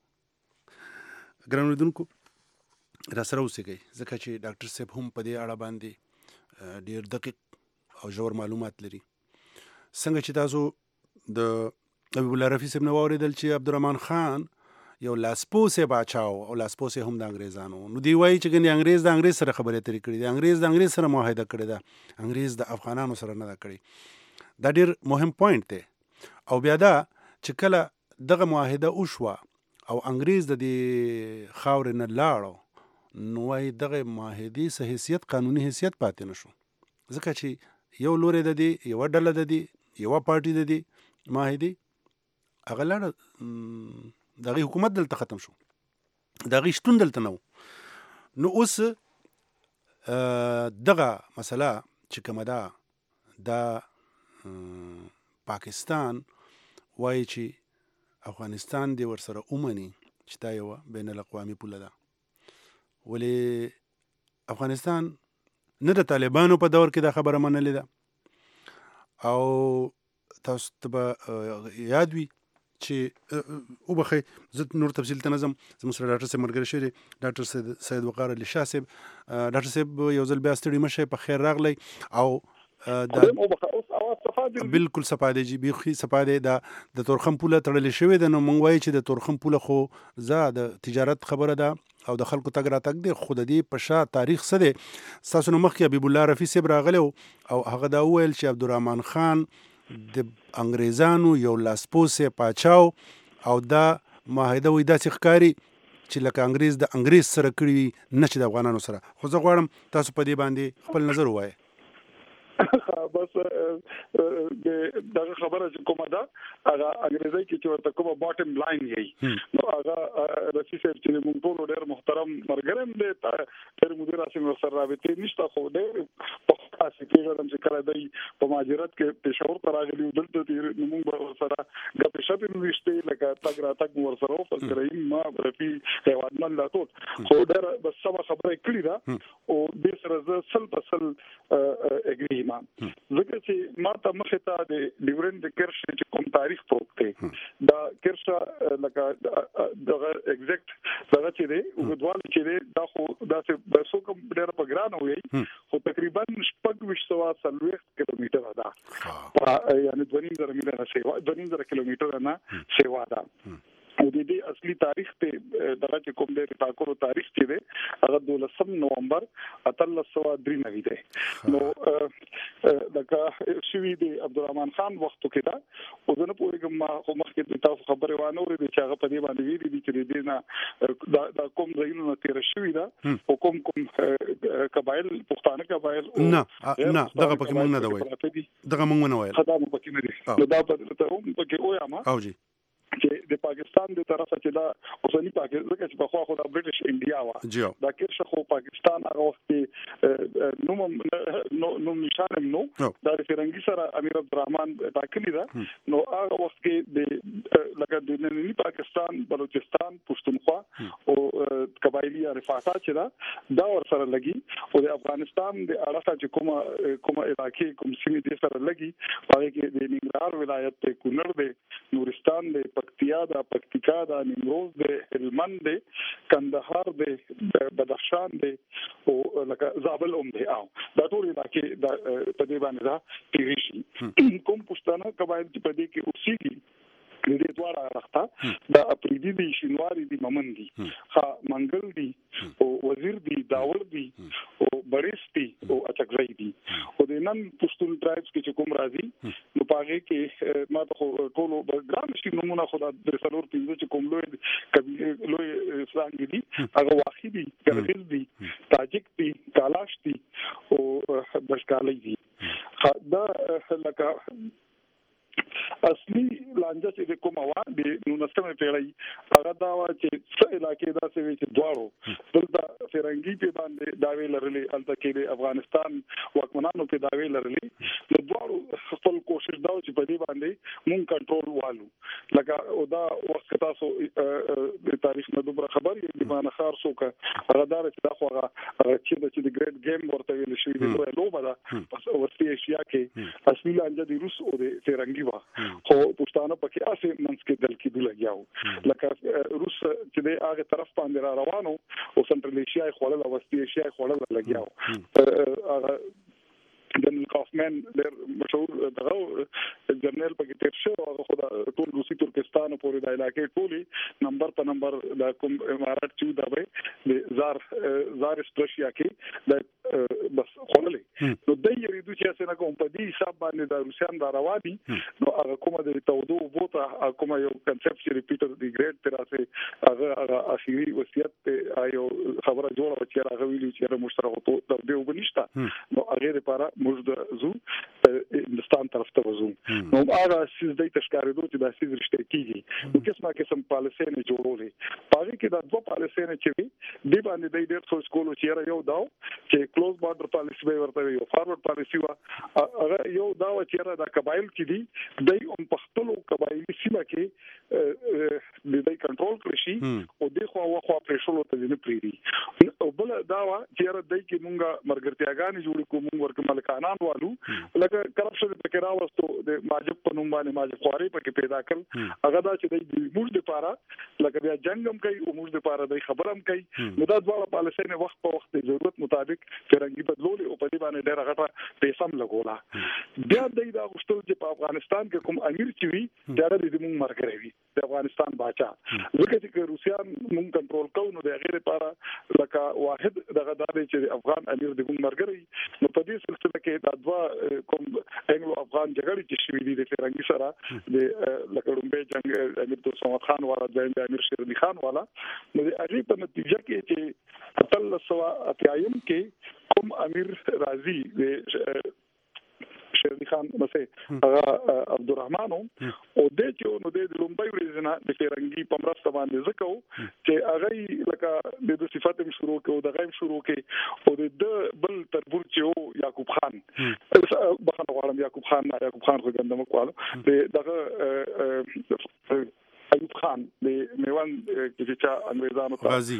ګران اورېدونکو را سره اوسېږئ، ځکه چې ډاکټر صاحب هم په دې اړه باندې ډېر دقیق او ژور معلومات لري. څنګه چې تاسو د حبیب الله رفیع صاحب نه واورېدل چې عبدالرحمن خان یو لاسپوسې باچاو او لاسپوسې هم د انګریزانو. نو دوی وایي چې ګنې انګریز د انګریز سره خبرې اترې کړي دي، انګریز د انګریز سره معاهده کړې ده، انګریز د افغانانو سره نه ده کړې. دا ډېر مهم پوینټ دی. او بیا دا چې کله دغه معاهده وشوه او انګریز د دې خاورې نه لاړو، نو وایي دغه معاهدې څه حیثیت، قانوني حیثیت پاتې نه شو، ځکه چې یو لوری د دې، یوه ډله د دې، یوه پارټي د دې معاهدې هغه لاړه، د هغې حکومت دلته ختم شو، د هغې شتون دلته نه و. نو اوس دغه مسله چې کومه ده، دا پاکستان وایي چې افغانستان دې ورسره ومني چې دا یوه بین الاقوامي پوله ده. ولې افغانستان نه د طالبانو په دور کې دا خبره منلې ده، او تاسو ته به یاد وي چې وبخئ زه نور تفصیل ته نه ځم، زموږ سره ډاکټر صاحب ملګری شوی دی، ډاکټر سید وقار علي شاه صاحب. ډاکټر صاحب یو ځل بیا ستړي مه شئ، په خیر راغلی. او بالکل صفا دی جی، بیخي صفا دی. دا د تورخم پوله تړلې شوې ده. نو موږ وایو چې د تورخم پوله خو د تجارت خبره ده او د خلکو تګ راتګ دی، خو د دې په شا تاریخ څه دی؟ ستاسو نه مخکې حبیب الله رفیع صاحب راغلی او هغه دا وویل چې عبدالرحمن خان د انګریزانو یو لاسپوسې پاچاو، او دا معاهده وایي داسې ښکاري چې لکه انګریز د انګریز سره کړي وي، نه چې د افغانانو سره. خو زه غواړم تاسو په دې باندې خپل نظر ووایئ. بس دغه خبره چې کومه ده هغه انګریزي کې چې ورته کومه باټم لاین یې نو هغه رئیس صاحب چې موږ ټول ډېر محترم مرګرم دي تر مدیر اسیم سره رابطه نشته خو ډېر په خاصه کې چې کله دی په مهاجرت کې پېښور ته راغلی دلته دې موږ سره د پېښې نوښتې لکه تاګ راتګ ور سره او فکرې ما په هیوادمن لا ټول خو ډېر بس سم خبره کړې ده او د سره ز سل په سل اګریمنت ځکه چې ما ته مخه ته د ډیورنت کرش چې کوم تاریخ پروت دا کرشا لکه دغه ایگزیکټ دغه چې دی وګدوال چې دی دا خو دا څه سو کوم ډېر په ګران وي خو تقریبا 2540 کیلومتره ده یعنی 2000 میله سیوا 2000 کیلومتره نه سیوا ده او د دې اصلي تاریخ ته دغه چې کوم د ټاکلو تاریخ چې دی هغه 12 نومبر 1893 دی نو دغه شوی دی عبدالرحمن خان وختو کې دا او زه نه پوهیږم ما خو مخکې د تاسو خبرې وانه ورې چې هغه په دې باندې ویلي دي چې دې نه دا کوم ځایونه تیر شوی دا او کوم قبایل پښتانه قبایل نه دغه پکې مونږ نه دوی دغه مونږ نه وایي خدای مو پکې نه دي دا په هم پکې ویا ما او جی چې د پاکستان د طرفه چې دا اوسنی پاکستان چې په خوا د برټش انډیا وا دا کې خو پاکستان هغه وخت نو نشانم نو دا فرنګي سره امیر عبدالرحمن ټاکلی دا نو هغه وخت کې د لکه د نننی پاکستان بلوچستان پښتونخوا او قبایلی رفاقات چې دا ور سره لګي او د افغانستان د اړه چې کومه علاقې کوم سیمې د سره لګي هغه کې د ننګرهار ولایت ته کونړ دی نورستان دی پکتیا دا پکتیکا دا نیمروز دی هلمند دی کندهار دی بدخشان دی او لکه زابل هم دی او دا ټول علاقې د په دې باندې دا پیږي کوم پښتانه قبایل چې په دې کې اوسېږي د دې دواړه راخته دا اپریدي دي شینواری دي مومن دي ها منګل دي او وزیر دي داور دي او بریس دي او اچکزای دي او د نن پښتون ټرایبز کې چې کوم راځي نو پاره کې ما ته ټول ګرام شي نمونه خدا د سلور پینځه چې کوم لوی څنګه دي هغه واخی دي ګرځي دي تاجک دي کالاش دي او بشکالي دي دا لکه اصلي لانجه چې کومه وا د 19مه پیړۍ هغه دا وا چې څه علاقې دا څه چې دواړو دلته فرنګي په باندې داوی لرلې الته کې د افغانستان واکمنانو په داوی لرلې نو دواړو خپل کوشش دا چې په دې باندې مونږ کنټرول والو لکه او دا وخت تاسو د تاریخ نه دومره خبر یې د باندې خار سوکه هغه دا چې دا خو هغه چې د ګریټ گیم ورته ویل شوی دی نو لوبه ده پس ورته ایشیا کې اصلي لانجه د روس او د فرنګي خو پښتانه پکې اسې منځ کې دل کې لګیاو لکه روس چې د هغه طرف باندې را روانو او سنټرل ایشیا خپل او وستي ایشیا خپل لګیاو هغه جنرال کافمن ډېر مشهور دغه جنرال پکې تیر شو او خدا ټول روسي ترکستان پورې د علاقې ټولي نمبر په نمبر د کوم امارات چې دا به د زار استرشیا کې د بس خللې نو د یریدو چې څنګه کوم په دې حساب باندې د روسيان د رواني نو هغه کومه د تودو بوته کومه یو کنسپټ چې ریپیټر دی ګریډ تراسه هغه اخیری وصیت ته یو خبره جوړه چې هغه ویلي چې مشترک ته د وبنيشتا نو هغه لپاره موږ د زو هندستان طرف ته وزو نو هغه سیس د تشکارېدو چې د سیس رشته کیږي نو قسم پالیسي نه جوړولې پاره کې د دوه پالیسي نه چې دی باندې د ډېر څو سکولو چې یو داو چې کلوز بارډر پالیسي به ورته یو فارورډ پالیسي وا هغه یو داو چې د قبایل کې دی د هم پختلو قبایلی سیمه کې د دې کنټرول کړی شي او د خو پرېښولو ته نه پریږي او بل داوا چې د کې مونږه مرګرتیاګانې جوړ کوم ورکه ملکانان والو لکه کرپشن په کې راوستو د ماجب په نوم باندې ماجب خواري په کې پیدا کړ هغه دا چې د موږ لپاره لکه بیا جنگم کوي او موږ لپاره د خبرم کوي نو دا ډول پالیسي نه وخت په وخت ضرورت مطابق فرنګي بدلول او په دې باندې ډېر غټه پیسې هم لګولا بیا دا غوښتل چې په افغانستان کې کوم امیر چې وي دا د موږ مرګري وي د افغانستان باچا ځکه چې روسيان موږ کنټرول کوو نو د غیر لپاره لکه واحد دغه د چې افغان امیر د موږ مرګري نو په دې سلسله کې دا دوا کوم انګلو افغان جګړې چې شوې دي د فرنګي سره د لکه رومبه جنگ امیر دوست خان والا د امیر شیر علي خان والا نو د هغه په نتیجه کې چې اتل سوا اتیایم کې کوم امیر راضي د شیر علي خان مسه هغه عبدالرحمن او د چې نو د لومبای ورځنه د فرنګي په مرسته باندې زکو چې هغه لکه د صفات شروع کې او د غیم شروع کې او د بل تربور چې یعقوب خان بخښنه غواړم یعقوب خان خو ګندم کوله دغه ایوب خان د میوند چې انګریزانو غازی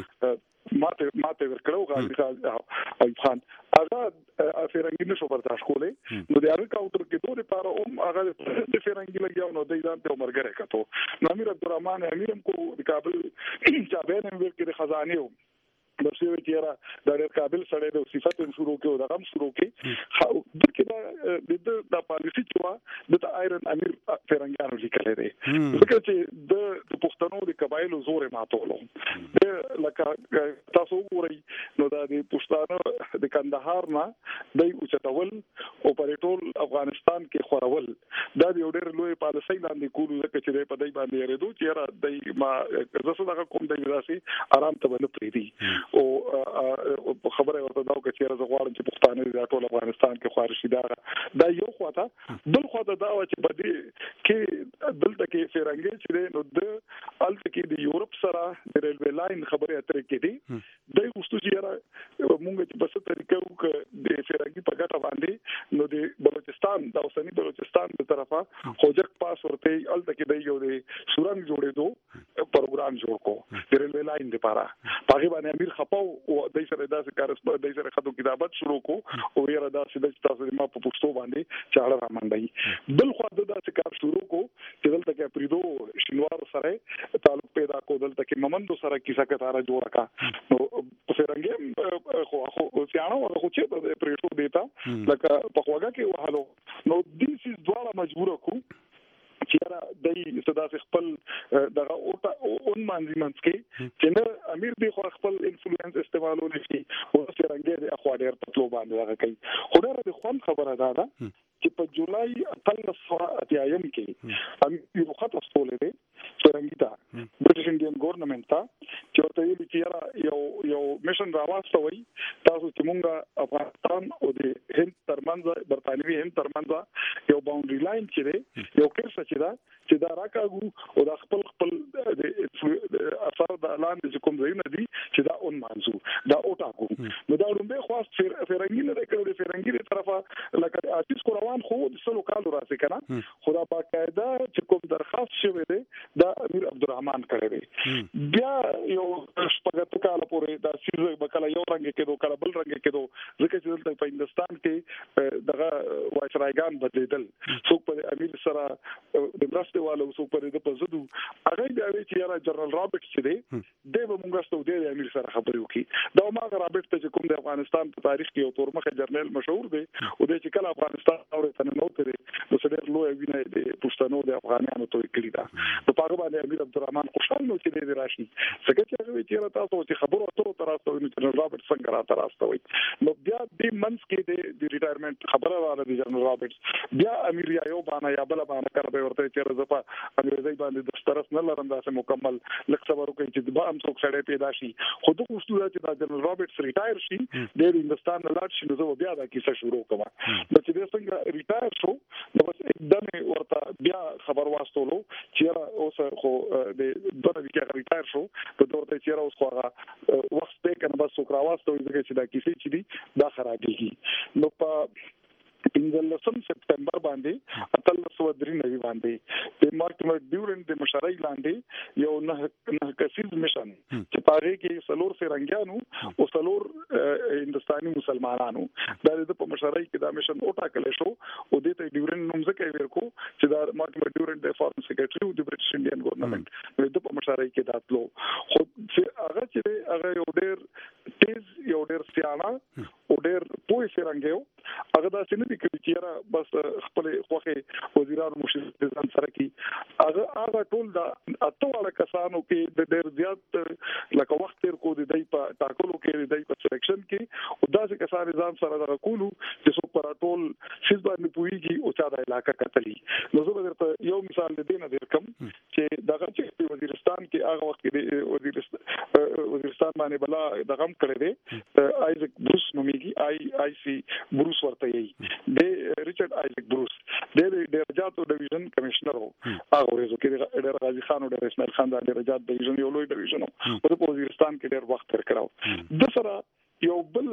ماته ورکړو غازی ایوب خان هغه فرنګي نشو برداشت کولای نو د هغه کاوتر کې دوه لپاره هغه د فرنګي لګیاو نو د ځان ته عمرګره کتو نو امیر عبدالرحمن امیر کو د کابل چابین هم ورکړي خزانه د سوي تیرا د کابل سره د صفات شروع کې او د غم شروع کې د د پالیسي چې د آیرن امیر فرنګانو لیکل دي ځکه چې د پښتنو د قبایلو زور ماتولو د لکه تاسو وګورئ نو د پښتنو د کندهار نه د اوچتول او پر ټول افغانستان کې خورول دا د ډېر لوی پالیسي لاندې کولو ځکه چې په دای باندې ریدو چې را د ما زسه دغه کوم د ویلاسي آرام ته ونه پریدي او خبره ورته دا چې زه غواړم چې پښتانه د ټول افغانستان کې خارشي دا یو خواته بل خواته دا چې په دې کې دلته کې فرنګي چې نو د الته کې د یورپ سره د ریلوی لاین خبره اترې کې دي د وستو چې مونږ چې په څه طریقه وک د فرنګي په ګټه باندې نو د بلوچستان د اوسنی بلوچستان په طرفه خوجک پاس ورته الته کې د یو د سورنګ جوړېدو پروګرام جوړ کو د ریلوی لاین لپاره هغه باندې امیر خپاو او د سره داسې کارسپه د سره خدو کتابت شروع کو او یره داسې د تاسو ما په پښتو باندې چاړه را منډي بل خو د داسې کار شروع کو چې دلته کې پریدو شینوار سره تعلق پیدا کو دلته کې ممندو سره کیسه کتاره جوړه کا نو فرنګي خو سیانو خو چې په پریټو دیتا لکه په خواګه کې وهالو نو دیس از دواړه مجبور کو چې دای صدا خپل دغه اون منځمنځ کې چې نه امیر دی خو خپل انفلوئنس استعمالول شي او څنګه د اخوا ډیر په تلو باندې هغه کوي خو ډېر د خوان خبره ده چې په جولای 1880 کې امیر یو خط وستول دی څنګه دا برټش انډین ګورنمنت ته چې ورته ویل چې یو میشن راوستوي تاسو چې مونږه افغانستان او د هند ترمنځ برتانوي هند ترمنځ یو باونډري لاین چې دی یو کرښه چې دا راکاګو او دا خپل د اثر د اعلان د کوم ځای نه دي چې دا اون منځو دا اوټاکو نو دا لومبه خواست فرنګي نه کړو د فرنګي له طرفه لکه اتیس کو روان خو د سلو کالو راځي کنه خدا باقاعده چې کوم درخواست شوی دی دا امیر عبدالرحمن کړی دی بیا یو شپږ کال پورې دا سیزه بکله یو رنګ کېدو کله بل رنګ کېدو ځکه چې دلته په هندستان کې دغه وایسرایګان بدلیدل څوک په امیر سره د مرسته والو څوک په دې په زدو هغه بیا چې یاره جنرال رابرټس چې دی د موږ ستو د امیر سره خبرې وکړي دا ما رابرټ ته کوم د افغانستان په تاریخ کې یو تورمخه جرنل مشهور دی او د چې کله افغانستان اورته نه نوته دی نو څه لوی ویني د پښتنو د افغانانو ته کړی دا په هغه باندې امیر عبدالرحمن خوشحال نو چې دی راشي څنګه چې هغه چې تاسو چې خبرو اترو تراسته نو جنرال رابرټ څنګه را تراسته نو بیا د منځ کې د ریټایرمنټ خبره واره د جنرال رابرټ بیا امیر یو باندې یا بل باندې کار ورته چې زپا انګریزي باندې د سترس نه لرم دا سم مکمل لکه صبر وکړي چې به هم څوک سړی پیدا شي خو د غوښتو چې د جنرال رابرټس ریټایر شي د هندستان نه لاړ شي نو زه بیا دا کیسه شروع کوم نو چې د څنګه ریټایر شو نو بس एकदम ورته بیا خبر واستولو چې اوس خو د دغه کې ریټایر شو په ورته چې اوس خو هغه وخت به کنه بس څوک راوستو چې دا کیسه چې دی دا خرابېږي نو په 15 سپتمبر باندې 1893 باندې د مارټ ډیورنټ د مشرۍ لاندې یو نه کسیز مشن چې پاره کې سلور فرنګیانو او سلور هندستاني مسلمانانو د په مشرۍ کې دا مشن او ټاکل شو او د ډیورنټ نوم ځکه ورکو چې دا مارټ ډیورنټ د فارن سیکریټري د برټش انډین ګورنمنت د په مشرۍ کې داتلو خو چې هغه چې هغه یو ډېر تیز یو ډېر سیانا او ډېر پوه فرنګیو هغه دا څنګه دي چې بس خپل خوخه وزیرانو مشران ځان سره کی هغه ټول دا اتواله کسانو کې د ډېر زیات لکه وخت تیر کو د دای په ټاکلو کې د دای په سلیکشن کې او داسې کسان ځان سره راکولو چې څو پر ټول شیز باندې پويږي او چا د علاقې کتلی نو زه درته یو مثال دینه درکم چې دغه چې وزیرستان کې هغه وخت کې وزیرستان باندې بلا دغه کړی دی آیزک بروس نومیږي آی سی بروس ورته ته یې د ریچارډ آیزک بروس د درجاتو ډیویژن کمشنر وو هغه ورځو کې ډېر غازی خان او ډېر اسماعیل خان د درجات ډیویژن یو لوی ډیویژن په وزیرستان کې ډېر وخت تیر کړو د سره یو بل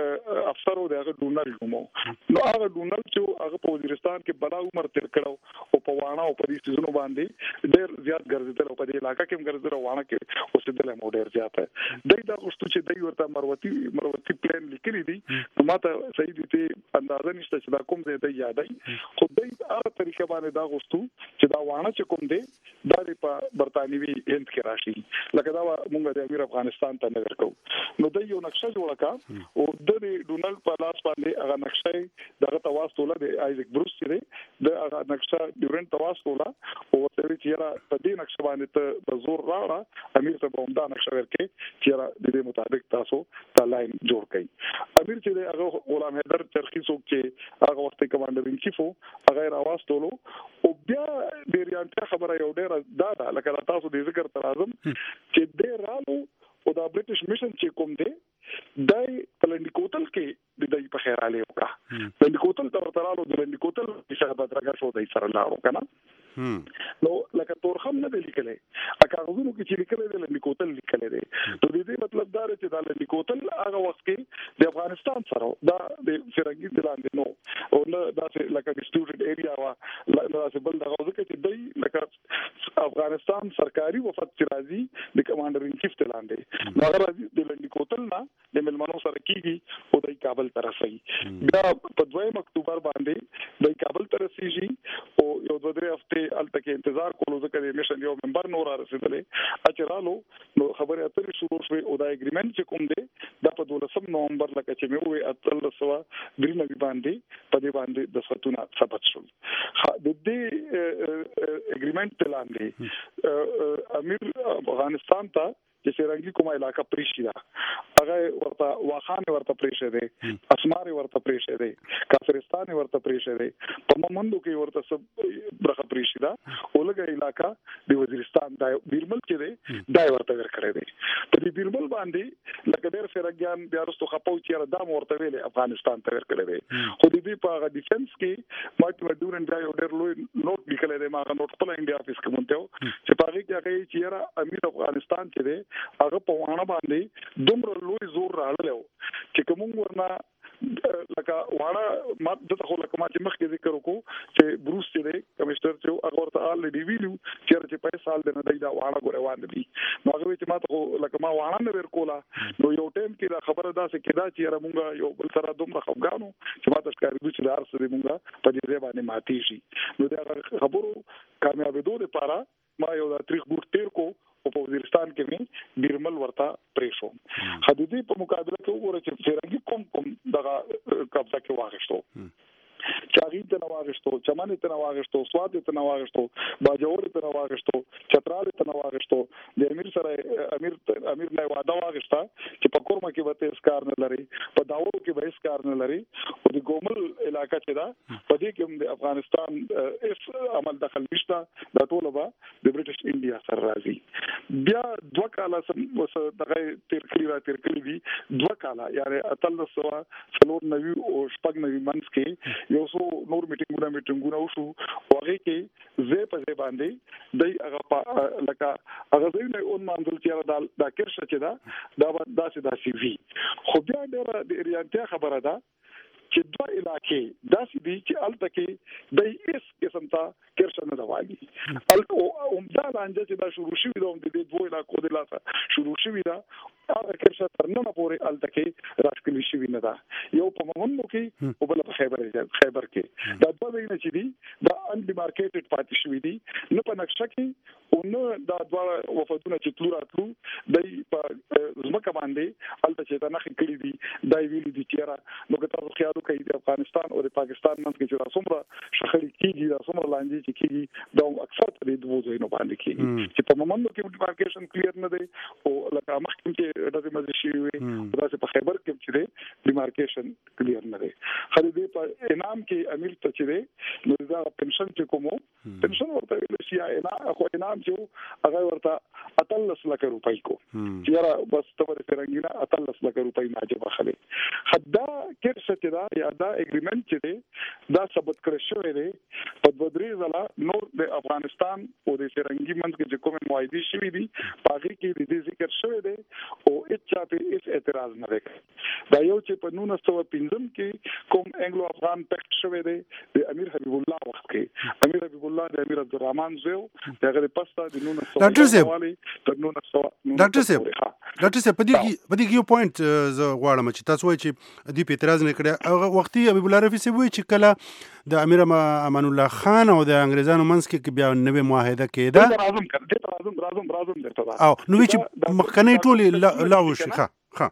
افسر او دغه ډونالډ کومو نو هغه ډونالډ چې هغه په وزیرستان کې بڑا عمر تیر کړو او په وانا او په دې سيزونو باندې ډېر زیات ګرځیدل او په دې علاقې کې ګرځیدل وانا کې اوسېدل مو ډېر زیات دی دا غوښتو چې دوی ورته مروتی پلان لیکلي دي نو ماته صحیح دي ته اندازه نشته چې دا کوم ځای دی یادای خو دوی هغه طریقه باندې دا غوښتو چې دا وانا چې کوم دی دا په برتانوي هند کې راشي لکه دا مونږ د امیر افغانستان ته نظر کوو نو دوی یو نقشه جوړ او د ډونالډ په لاس باندې هغه نقشه دغه تواصله د آیزک بروس چې د هغه نقشه ډیورنت تواصله او ورته چې را په دې نقشه باندې ته د زور راړه امیر ته به دا نقشه ورکړي چې را د دې مطابق تاسو ته لاین جوړ کړئ امیر چې هغه غلام حیدر چرخی څوک چې هغه وخت کمانډر ان چیف هغه راوستلو او بیا د ریانټه خبره یو ډېر دا لکه تاسو د ذکر تر اعظم چې ډېر رالو او دا برټش میشن چې کوم دی دای په لنډکوتل کې د دې په خیراله وکړه لنډکوتل تر ترالو د لنډکوتل چې په درګه شو د سره لاړو کنه نو لکه تورخم نه لیکلې اکاغونو کې چې لیکلې د لنډکوتل لیکلې دي نو د دې مطلب دا دی چې د لنډکوتل هغه وخت کې د افغانستان سره دا د فرنګي دلاندې نو او نه دا لکه د سټوډنټ ایریا وا دا څه بل دغه ځکه چې دوی لکه افغانستان سرکاري وفد چې راځي د کمانډر ان چیف دلاندې نو هغه راځي د لنډکوتل نه د ملمنو سره کیږي او د کابل ته رسېږي بیا په 2 اکتوبر باندې د کابل ته رسېږي او یو 2-3 هفته الته کې انتظار کولو ځکه د میشن یو ممبر نور رسیدلې اچرالو نو خبره اترې شروع شوه او دا اګریمنت چې کوم دی دا په 12 نومبر لکه چې مې وې اتل سوا درې باندې په دې باندې د فتونه ثبت شول د دې اګریمنت لاندې امیر افغانستان ته چې سرنګي کومه علاقہ پریشي دا هغه ورته واخان ورته پریشه دي اسمار ورته پریشه دي کافرستان ورته پریشه دي په مومندو کې ورته سب برخه پریشي دا ولګه علاقہ د وزیرستان د بیرمل کې دي دای ورته ورکړي دي په دې بیرمل باندې لکه ډېر سرنګیان بیا رستو خپو چې دا ورته ویل افغانستان ته ورکړي دي خو دې په ډیفنس کې ماټ مدورن دا یو ډېر لوی نوٹ لیکل دي ما نوٹ په انډیا افیس کې مونته چې پاره کې هغه چې را امیر افغانستان کې دي هغه په وانا باندې دومره لوی زور راغلو چې کوم ورنه لکه وانا ما دغه خو لکه ما چې مخکې ذکر وکړو چې بروس چې کمشنر چې هغه ورته الریډي ویلو چې په سال د نه دا وانا غوړ وانه دي نو هغه چې ما ته لکه ما وانا نه ورکولا نو یو ټیم کې دا خبره دا څه کېدا چې موږ یو بل سره دومره خفګانو چې ما ته ښکاري چې دار سره موږ په دې باندې ماتي شي نو دا خبرو کامیابېدو لپاره ما یو دا تاریخ ګور تیر کو په وزیرستان کې می بیرمل ورته پریشو حدودي په مقابله کې وګوره چې فرنګي کوم دغه قبضه کې واغښتو چاغی ته نواغشتو چمن ته نواغشتو سواد ته نواغشتو باجوړ ته نواغشتو چترال ته نواغشتو د امیر سره امیر نه وعده واغشتا چې په کورما کې وته اسکار نه لري په داوو کې به اسکار نه لري او د ګومل علاقې چې دا په دې کې د افغانستان اس عمل دخل نشته د ټولو به د برټش انډیا سره راځي بیا 2 کاله دغه تیر کړی دي 2 کاله یعنی اتل سوا څلور نوي او شپږ نوي منځ کې یو څو نور میټینګونه وشو هغه کې زه په ځای باندې دای هغه لکه هغه زه نه اون مانځل چې دا کرشه چې دا داسې وی خو بیا د ریانټه خبره ده چې 2 علاقې داسې دي چې الته کې د اس قسم ته کرشه نه راوالي الته عمده لانجه چې دا شروع شوې ده د دې 2 علاقو د لاسه شروع شوې ده هغه کرشه تر نن پورې الته کې راټکلي شوې نه ده یو په مومندو کې او بل په خیبر کې دا 2 ځایونه چې دي دا ان ډیمارکیټډ پاتې شوې دي نه په نقشه کې او نه دا 2 وفدونه چې تلو راتلو د زمکه باندې الته چې دا نه کړی دي دا ویلي دي چې نو که تاسو خیال کوي د افغانستان او د پاکستان منځ کې چې څومره شخړې کیږي دا څومره لاندې چې کیږي دا اکثر د دوه ځایونو باندې کیږي چې په مومندو کې ډیمارکیشن کلیر نه دی او لکه مخکې چې دغه مزه شي وي دا چې په خیبر کې چې دی ډیمارکیشن کلیر نه دی خو دې په انعام کې امیر ته چې دی نو دا پنشن چې کومو پنشن ورته ویل شي انعام چې هغه ورته 18 لک روپۍ کو چې را بس ته ورته رنګینا 18 لک روپۍ ماجبه خله خدا کرشه چې دا یا دا اګریمنت چې دی دا ثبت کړی شوی دی په 2-3 ځله نور د افغانستان او د فرنګي منځ کې کوم معاهدې شوي دي هغه کې د دې ذکر شوی دی او اچا په هیڅ اعتراض نه وکړي. دا یو چې په 1915 کې کوم انګلو افغان پکټ شوی دی د امیر حبیب الله وخت کې امیر حبیب الله د امیر عبدالرحمن زوی دغه پسته د 1900 ډاکټر صاحب په دې کې یو پوینټ زه غواړم چې تاسو وایئ چې دې په اعتراض نه کړی هغه وختي حبیب الله رفیع صاحب وایي چې کله د امیر امان الله خان او د انګریزانو منځ کې بیا نوې معاهده کېده او نو چې مخکنی ټولې لاغو شي. ښه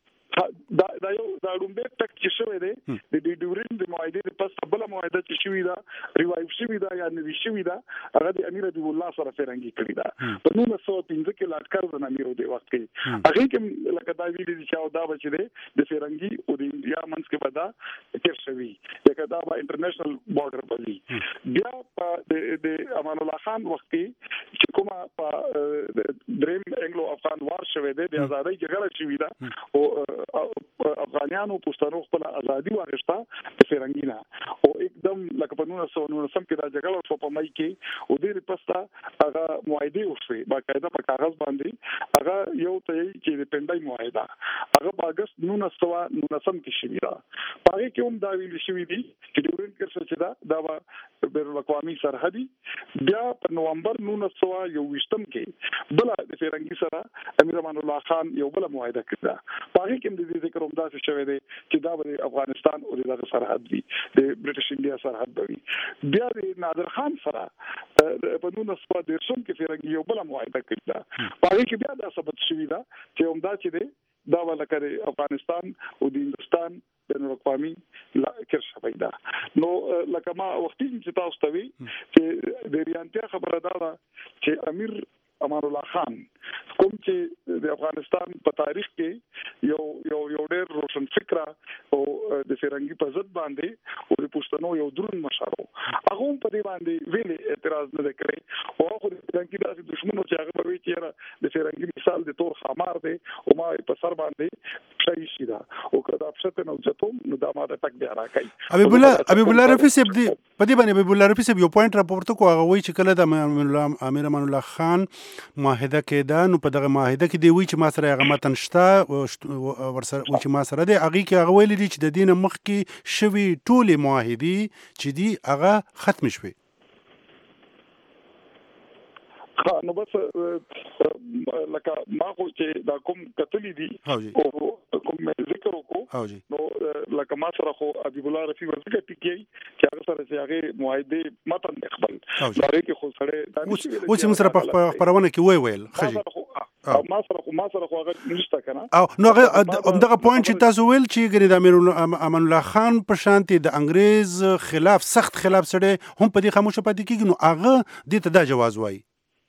دا یو دا رومبه تک چې شوی دی د ډیورین د معاهده پس بل معاهده چې شوی دا ریوایو شوی دا یا نوی شوی دا هغه د امیر حبیب الله سره فرنګي کړی دا په 1915 کې لاټکر د امیر د وخت کې هغه کې لکه دا ویلي چې او دا بچی دی د فرنګي او د انډیا منځ کې بدا تیر شوی لکه دا با انټرنیشنل بارډر بلی بیا په د امان الله خان وخت کې چې کومه په دریم انګلو افغان وار شوی دی د آزادۍ جګړه شوی دا او افغانانو پښتنو خپل ازادي واغښتا د فرنګینا او एकदम لکه په 1919 کې دا جګړه شو په مای کې او د پستا هغه معاهده وشوي باقاعده په کاغذ باندې هغه یو ته چې د پندای معاهده هغه په اگست 1919 کې شوی دا هغه کې هم دا ویل شوی دی چې ډیورین کرښه چې دا بین الاقوامي سرحدي بیا په نومبر 1921 کې بل د فرنګي سره امیر امان الله خان یو بل معاهده کړه هغه کې د ذکر هم دا څه شوی دی چې دا د افغانستان او د سرحد وي د برټش انډیا سرحد وي. بیا د نادر خان سره په 1913 کې فرنګي یو بل معاهده کړه هغه کې بیا دا ثبت شوی دا چې همدا چې دی دا ولکه افغانستان او د هندستان بین الاقوامي کرښه پیدا نو لکه ما وختي چې تاسو ته وی چې د ریانتیا خبره ده چې امیر امان الله خان کوم چې د افغانستان په تاریخ کې یو ډېر روشن فکر او د فرنګي په ضد باندې او د پښتنو یو درون مشارو هغه په دې باندې ویلي اعتراض نه کړی او هغه د فرنګي د دښمنو چې هغه په وی چې د فرنګي مثال د تور خمار دی او ما په سر باندې شي شي دا او کدا پښته نو چتوم نو دا ما د تک بیا راکای حبیب الله رفیع صاحب دی په دې باندې حبیب الله رفیع صاحب یو پوینټ راپورته کو هغه وی چې کله د امیر امان الله خان معاهده کېده نو په دغه معاهده کې دی وی چې ما سره هغه متن شته ورسره چې ما سره دی هغه کې هغه ویل دي چې د دینه مخ کې شوی ټولې معاهدې چې دی هغه ختم شوي. نو بس لکه ما خو چې دا کوم کتلی دي او کوم ذکر وکړو نو لکه ما سره خو حبیب الله رفیع ورته ټکی چې هغه سره چې هغه معاهده متن خپل هغه کې خو سره او چې سره په خبرونه کې ویل خجی ما سره خو هغه نشته کنه او نو دغه پوینټ چې تاسو ویل چې ګری د امیر امان الله خان په شانتي د انګريز خلاف سخت خلاف سره هم په دې خاموشه پاتې کیږي نو هغه دې ته دا جواز وایي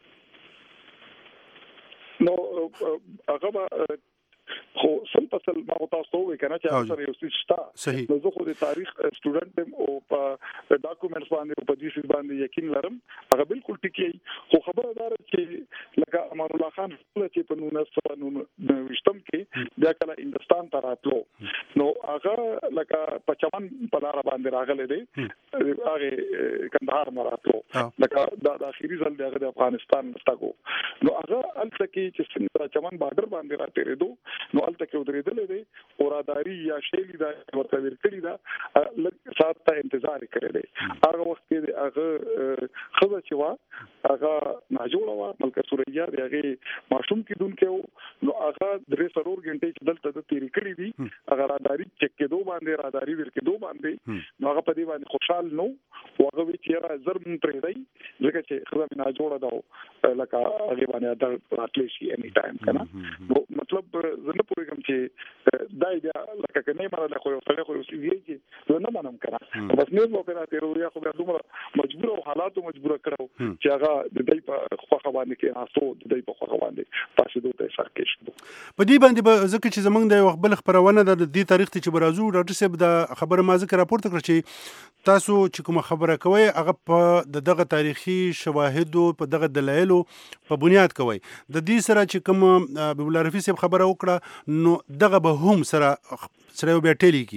نو هغه خو سمپل ما تاسو وې کنه چې سره یو څه شته نو زه خو د تاریخ سټوډنټ او په ډاکومنټس باندې او په دې څه باندې یقین لرم هغه بالکل ټکی خو خبره دار چې لکه امان الله خان چې په 1929 کې بیا کله هندستان ته راتلو نو هغه لکه په چمن په لار باندې راغله دی هغه کندهار مراتلو لکه د اخیری ځل د افغانستان مستګو نو هغه الته کې چې څنګه چمن بارډر باندې راتېرېدو نو الته کې ودرېدل دي او راداري یا شیلی دا ورته ورکړي دا لږ سات ته انتظار کړی دی هغه وخت کې هغه خزه چې وا هغه ناجوړه وا ملک سوریا دی هغه ماشوم کې دون کې نو هغه 3 غنټې چې دلته د تیری کړی دي هغه راداري چک کې دوه باندې راداري ورکې دوه باندې نو هغه په دې باندې خوشحال نو هغه وی چې را زر مون پرې دی ځکه چې خزه ناجوړه دا لکه هغه باندې دا راتلی شي اني ټایم کنه مطلب زنه پوهیږم چې دا لکه کنه مړه له خو سره خو ویږي چې زه نه منم کنه بس نه مو کنه تیروریا خو دومره مجبور او حالاتو مجبور کړو چې هغه د دې په خوخه باندې کې تاسو د دې په خوخه باندې تاسو دوی سره کې شو په دې باندې به ځکه چې زمونږ د وخت بل خبرونه د دې تاریخ ته چې برازو ډاکټر صاحب د خبره ما ذکر راپورته کړ چې تاسو چې کوم خبره کوي هغه په دغه تاریخي شواهد او په دغه دلایل په بنیاد کوي د دې سره چې کوم حبیب الله رفیع صاحب خبره وکړه نو دغه به هم سره بیا ټیلی کی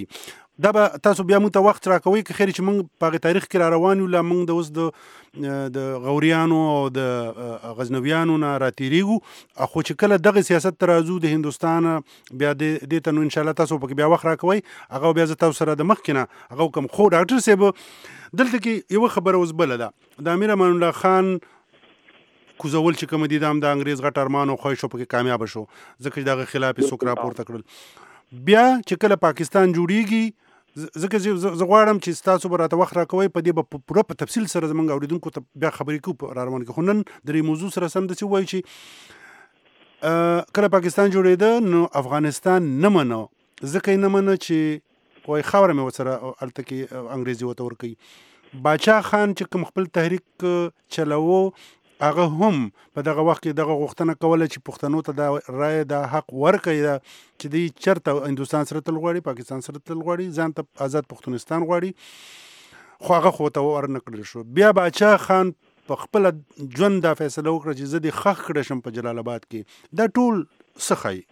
دا به تاسو بیا موږ ته وخت راکوئ که خیر چې موږ په هغې تاریخ کې را روان یو لا موږ د اوس د غوریانو او د غزنویانو نه راتېرېږو خو چې کله دغه سیاست ته راځو د هندوستان بیا دې ته نو انشاءالله تاسو پکې بیا وخت راکوئ هغه بیا زه تاسو سره د مخکې نه هغه وکړم. خو ډاکټر صاحب دلته کې یوه خبره اوس بله ده د امیر امان الله خان کوزول چې کوم دي دا هم د انګریز غټ ارمان او خواهش پکې کامیابه شو ځکه چې دغه خلاف یې څوک راپورته کړل. بیا چې کله پاکستان جوړیږي ځکه زه غواړم چې ستاسو به راته وخت راکوئ په دې به پوره په تفصیل سره زموږ اورېدونکو ته بیا خبرې کوو په را روان کې. خو نن د دې موضوع سره سم داسې ووایي چې کله پاکستان جوړېده نو افغانستان نه منه ځکه یې نه منه چې وایي خاوره مې ورسره هلته کې انګریزي ورته ورکوي. باچا خان چې کوم خپل تحریک چلوو هغه هم په دغه وخت کې دغه غوښتنه کوله چې پښتنو ته د رایې د حق ورکړي چې دوی چېرته هندوستان سره تل غواړي پاکستان سره تل غواړي ځان ته آزاد پښتونستان غواړي خو هغه خو ته ورنه کړل شو. بیا باچا خان په خپله ژوند دا فیصله وکړه چې زه دې ښخ کړی شم په جلال آباد کې. دا ټول څه ښایي؟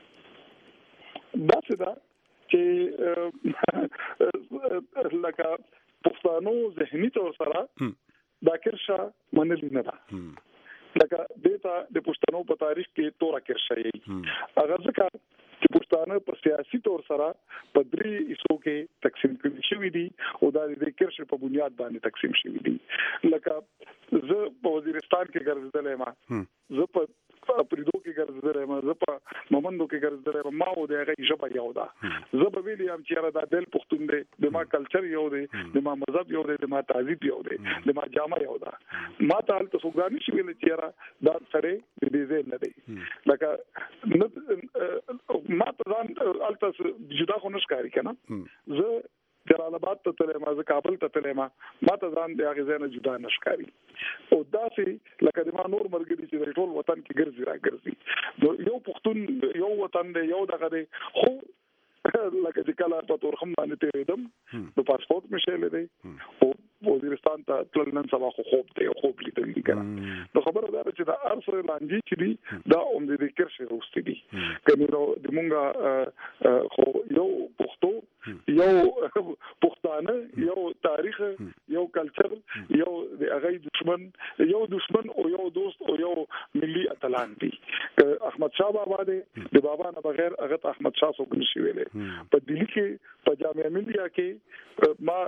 داسې ده چې لکه پښتانو ذهني طور سره دا کرشه منلې نه ده لکه دې ته د پښتنو په تاریخ کې توره کرشه یې هغه ځکه چې پښتانه په سیاسي طور سره په 3 حصو کې تقسیم کړي شوي دي او دا د کرشه په بنیاد باندې تقسیم شوي دي. لکه زه په وزیرستان کې ګرځېدلی یم زه په پریدو کې ګرځېدلی یم زه په مومندو کې ګرځېدلی یم ما او د هغې ژبه یو ده زه به ویلی یم چې یاره دا دل پښتون دی د ما کلچر یو دی د ما مذهب یو دی د ما تهذیب یو دی د ما جامه یو ده ما ته هلته څوک دا نشي ویلی چې یاره دا سړی د دې ځای نه دی لکه ما ته ځان هلته جدا خو نه ښکاري که نه زه جلال آباد ته تللی یم زه کابل ته تللی یم ما ته ځان د هغې ځای نه جدا نه ښکاري او داسې لکه د ما نور ملګري چې د ټول وطن کې ګرځي را ګرځي یو پښتون یو وطن دی یو دغه دی خو لکه چې کله په تورخم باندې تېرېدم نو پاسپورټ مې شیلی دی او وزیرستان ته تلل نن سبا خو خوب دی خوب لیدل دي که نه نو خبره دا ده چې دا هر څه لانجې چې دي دا هم د دې کرښې وروستې دي که نو د مونږ خو یو پښتو یو پښتانه یو تاریخ یو کلچر یو د هغې دشمن او یو دوست او یو ملي اتلان دي. احمد شاه بابا دی د بابا نه بغیر هغه ته احمد شاه څوک نشي ویلی. په دلی کې په جامعه ملیه کې ما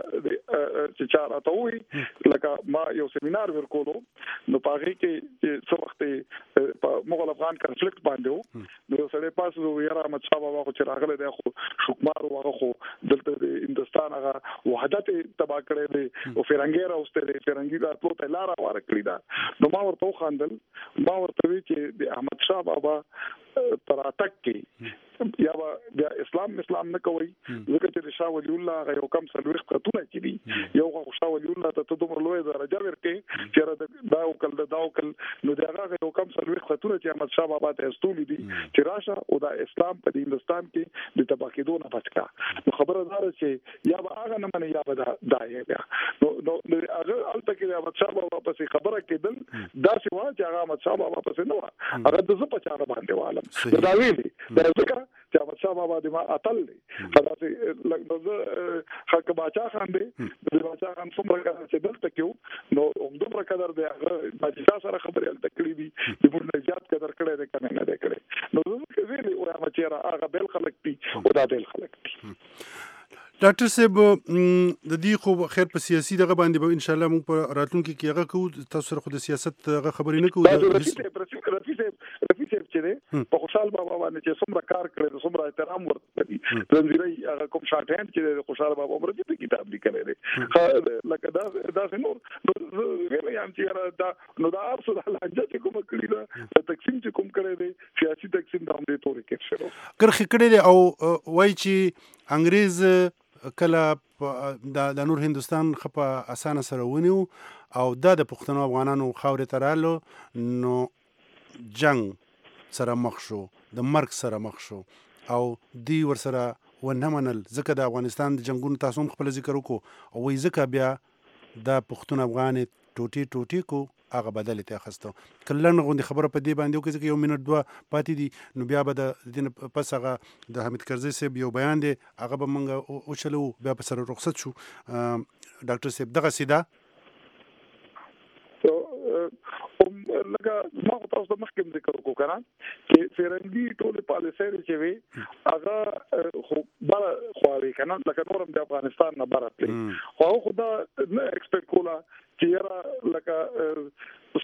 چې چا راته ووایي لکه ما یو سیمینار ورکولو نو په هغې کې څه وخت په مغل افغان کنفلیکټ باندې و نو یو سړی پاس یاره احمد شاه بابا خو چې راغلی دی خو شکمار و هغه خو دلته د هندوستان هغه وحدت تباه کړی دی او فرنګي راوستی دی فرنګي راتلو ته لاره واره کړې ده نو ما ورته وخندل ما ورته وی چې د احمد شاه بابا پر اتک کې یا بیا اسلام نه کوي ځکه چې د شاه ولی الله هغه یو کم څلوېښت خطونه چې دي یو خو شاه ولی الله ته دومره لویه درجه ورکړې چې دا وکړل نو د هغه یو کم څلوېښت خطونه چې احمد شاه بابا ته استولي دي چې راشه او دا اسلام په هندوستان کې د تباه کېدو نه بچ کړه نو خبره دا ده چې یا به هغه نه مني یا به دا یې بیا نو هغه هلته کې د احمد شاه بابا پسې خبره کېدل داسې وه چې هغه احمد شاه بابا پسې نه وه هغه د زه په چاره باندې والم دا ویلي دا ځکه چې احمد شاه بابا د ما اتل دی داسې زه حق باچا خان دی د باچا خان څومره قدر چې دلته کې نو همدومره قدر دی هغه باچا سره خبرې هلته کړې دي د موږ نه زیات قدر کړی دی که نه دی کړی نو زه ویلي وایم چې یاره هغه بېل خلک دي او دا بېل خلک دي. ډاکټر صاحب د دې خو خیر په سیاسي دغه باندې به انشاءالله موږ په راتلونکي کې هغه کوو تاسو سره خو د سیاست هغه خبرې نه کوو. رفیع صاحب چې دی په خوشحال بابا باندې چې څومره کار کړی څومره احترام ورته کړي زنځیرۍ هغه کوم شارټ هینډ چې دی خوشحال بابا عمر چې کتاب لیکلی دی لکه داسې نور ویلی یم چې دا نو دا هر څه دا لانجه چې کومه کړې ده تقسیم چې کوم کړی دی سیاسي تقسیم د همدې تورې کې شوی کرښې کړی دی او وایي چې انګریز کله د نور هندوستان ښه په اسانه سره ونیو او دا د پښتنو افغانانو خاورې ته رالو نو جنگ سره مخ شو د مرګ سره مخ شو او دی ورسره ونه منل ځکه د افغانستان د جنگونو تاسو هم خپل ذکر وکړو او وایي ځکه بیا دا پښتون افغان ټوټې ټوټې کو هغه بدل ته اخستو کله نه غوندي خبره په دې باندې وکړي چې یو منټ دوه پاتې دي نو بیا به د دې پس هغه د حمید کرزي صاحب یو بیان دی هغه به موږ وچلو بیا په سره رخصت شو ډاکټر صاحب دغه سیده لکه ما تاسو ته مخکې ذکر وکړو کنه چې فرنګي ټول پالیسي چې وي هغه خو بل خواري کنه لکه نورم د افغانستان نه براتلی خو خدا نه ایکسپیکټ کولا چې یاره لکه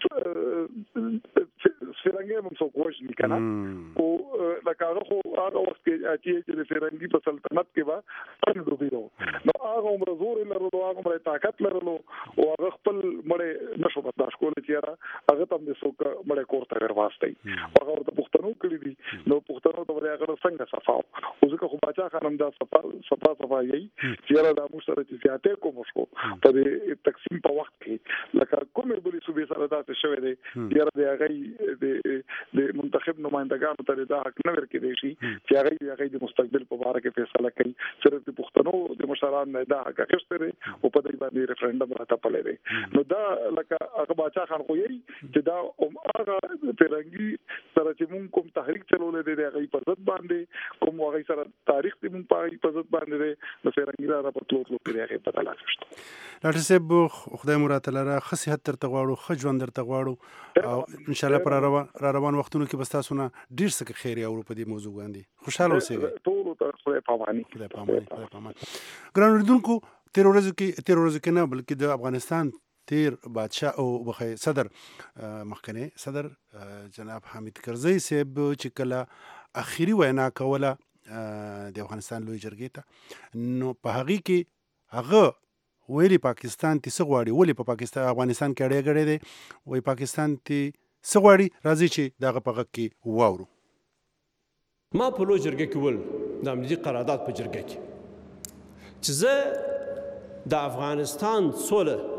فرنګي هم څو کوښ نه کنه او لکه هغه خو هغه وخت کې چې د فرنګي په سلطنت کې و ان دوبیرو نو هغه عمر زور لرلو هغه عمر طاقت لرلو او هغه خپل مړ نشو برداشت کول چې یاره هغه تم د څوک مړ کور ته ورواستي هغه ورته پښتنو کړی دي نو پښتنو ته هغه څنګه صفاو او ځکه خو باچا خانم دا صفا یي چې یاره د موږ سره چې زیاته کوم شو په تقسیم په وخت کې لکه کومې بلی صوبې سره دا شوی دی یاره د هغه د منتخب نمائندګانو ته دا حق نه ورکړي شي چې هغه د مستقبل په اړه کې فیصله کوي صرف د پښتنو د مشران نه دا حق اخیستره او په دې باندې ریفرندم راته پلي دی نو دا لکه هغه باچا خان خو یې چې دا هغه فرنګي سره چې مونږ کوم تحریک چلولې دی هغه په ضد باندې کوم هغه سره تاریخ دې مونږ په ضد باندې دی نو فرنګي را په تلو کې هغه په تلاش شته ډاکټر صاحب خدای مراد لره خصيحت تر تغواړو خجوان در تغواړو او ان شاء الله پر روان وختونو کې بس تاسو نه ډیر څه خیر او په دې موضوع باندې خوشاله اوسئ ټول ته خدای پاماني ګران اوریدونکو تیر ورځ کې نه بلکې د افغانستان تیر بادشاه او بخي صدر مخکنی صدر جناب حمید کرزي صاحب چې کله اخیری وینا کوله د افغانستان لوی جرګې ته نو په هغه کې هغه ویلي پاکستان تی سغواړي ولی په پاکستان افغانستان کې اړې غړې دي وای پاکستان تی سغواړي راځي چې دغه په غږ کې واورو ما په لوی جرګه کې ول د امنیتي قرارداد په جرګه کې چې زه د افغانستان سوله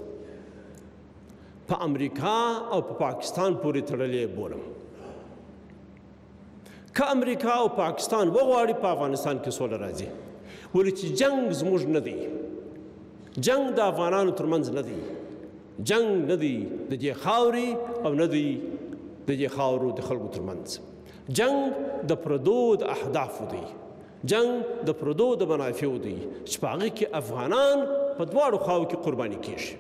په امریکا او په پاکستان پورې تړلې بولم که امریکا او پاکستان وغواړي په افغانستان کې سوله راځي ولې چې جنگ زموږ نه دی جنگ د افغانانو ترمنځ نه دی جنگ نه دی د دې خاورې او نه دی د دې خاورو د خلکو ترمنځ جنگ د پردو د اهدافو دی جنگ د پردو د منافعو دی چې په هغه کې افغانان په دواړو خواو کې قرباني کیږي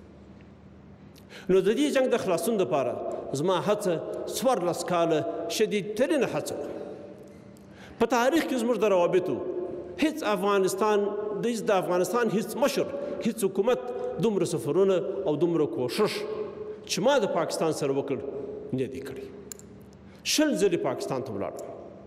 نو د دې جنگ د خلاصون لپاره زما هڅه 14 کاله شدیدترین هڅه په تاریخ کې زموږ د روابطو هیڅ افغانستان د افغانستان هیڅ مشر هیڅ حکومت دومره سفرونه او دومره کوشش چې ما د پاکستان سره وکړ نه دی کړی 20 ځلې پاکستان ته ولاړم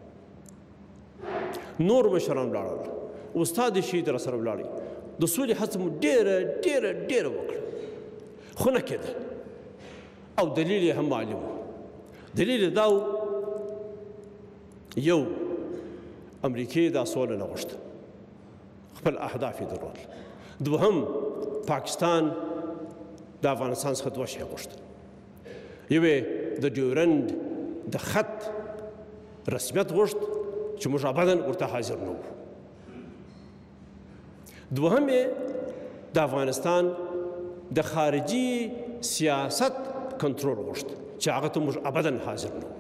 نور مشران ولاړل استاد شهید را سره ولاړی د سولې هڅه مو ډېره وکړه خو نه کېده او دلیل یې هم معلوم دلیل دا یو امریکې دا سوله نه غوښته خپل اهداف یې درلودل دوهم پاکستان د افغانستان څخه دوه شی غوښته یو یې د ډیورنډ د خط رسمیت غوښت چې موږ ابدا ورته حاضر نه وو دوهم یې د افغانستان د خارجي سیاست کنټرول غوښت چې هغه ته موږ ابدا حاضر نه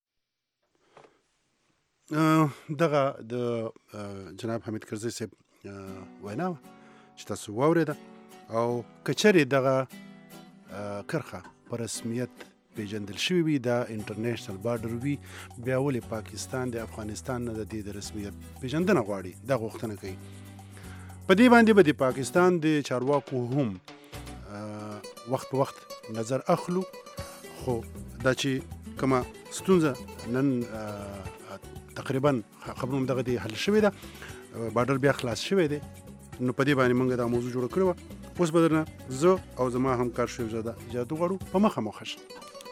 وو دغه د جناب حمید کرزي صاحب وینا چې تاسو واورېده او کچرې دغه کرخه په رسمیت پیژندل شوی وي دا انټرنیشنل بارډر وي بیا ولې پاکستان د افغانستان نه د دې د رسمیت پیژندنه غواړي دا غوښتنه کوي په دې باندې به د پاکستان د چارواکو هم وخت په وخت نظر اخلو خو دا چې کومه ستونزه نن تقریبا خبرونه دغه دی حل شوی ده بارډر بیا خلاص شوی دی نو په دې باندې موږ دا موضوع جوړ کړو اوس به درنه زه او زما همکار شریف زاده اجازه غواړو په مخه مو ښه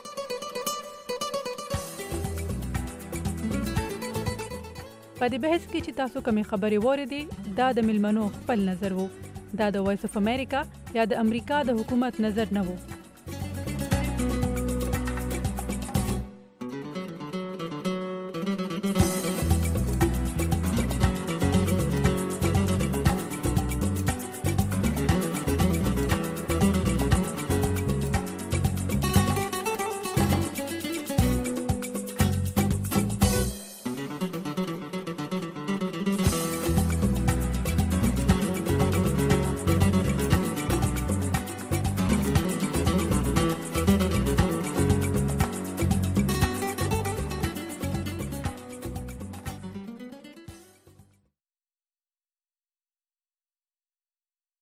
په دې بحث کې چې تاسو کومې خبرې واورېدې دا د ملمنو خپل نظر وو دا د وایس اف امریکا یا د امریکا د حکومت نظر نه وو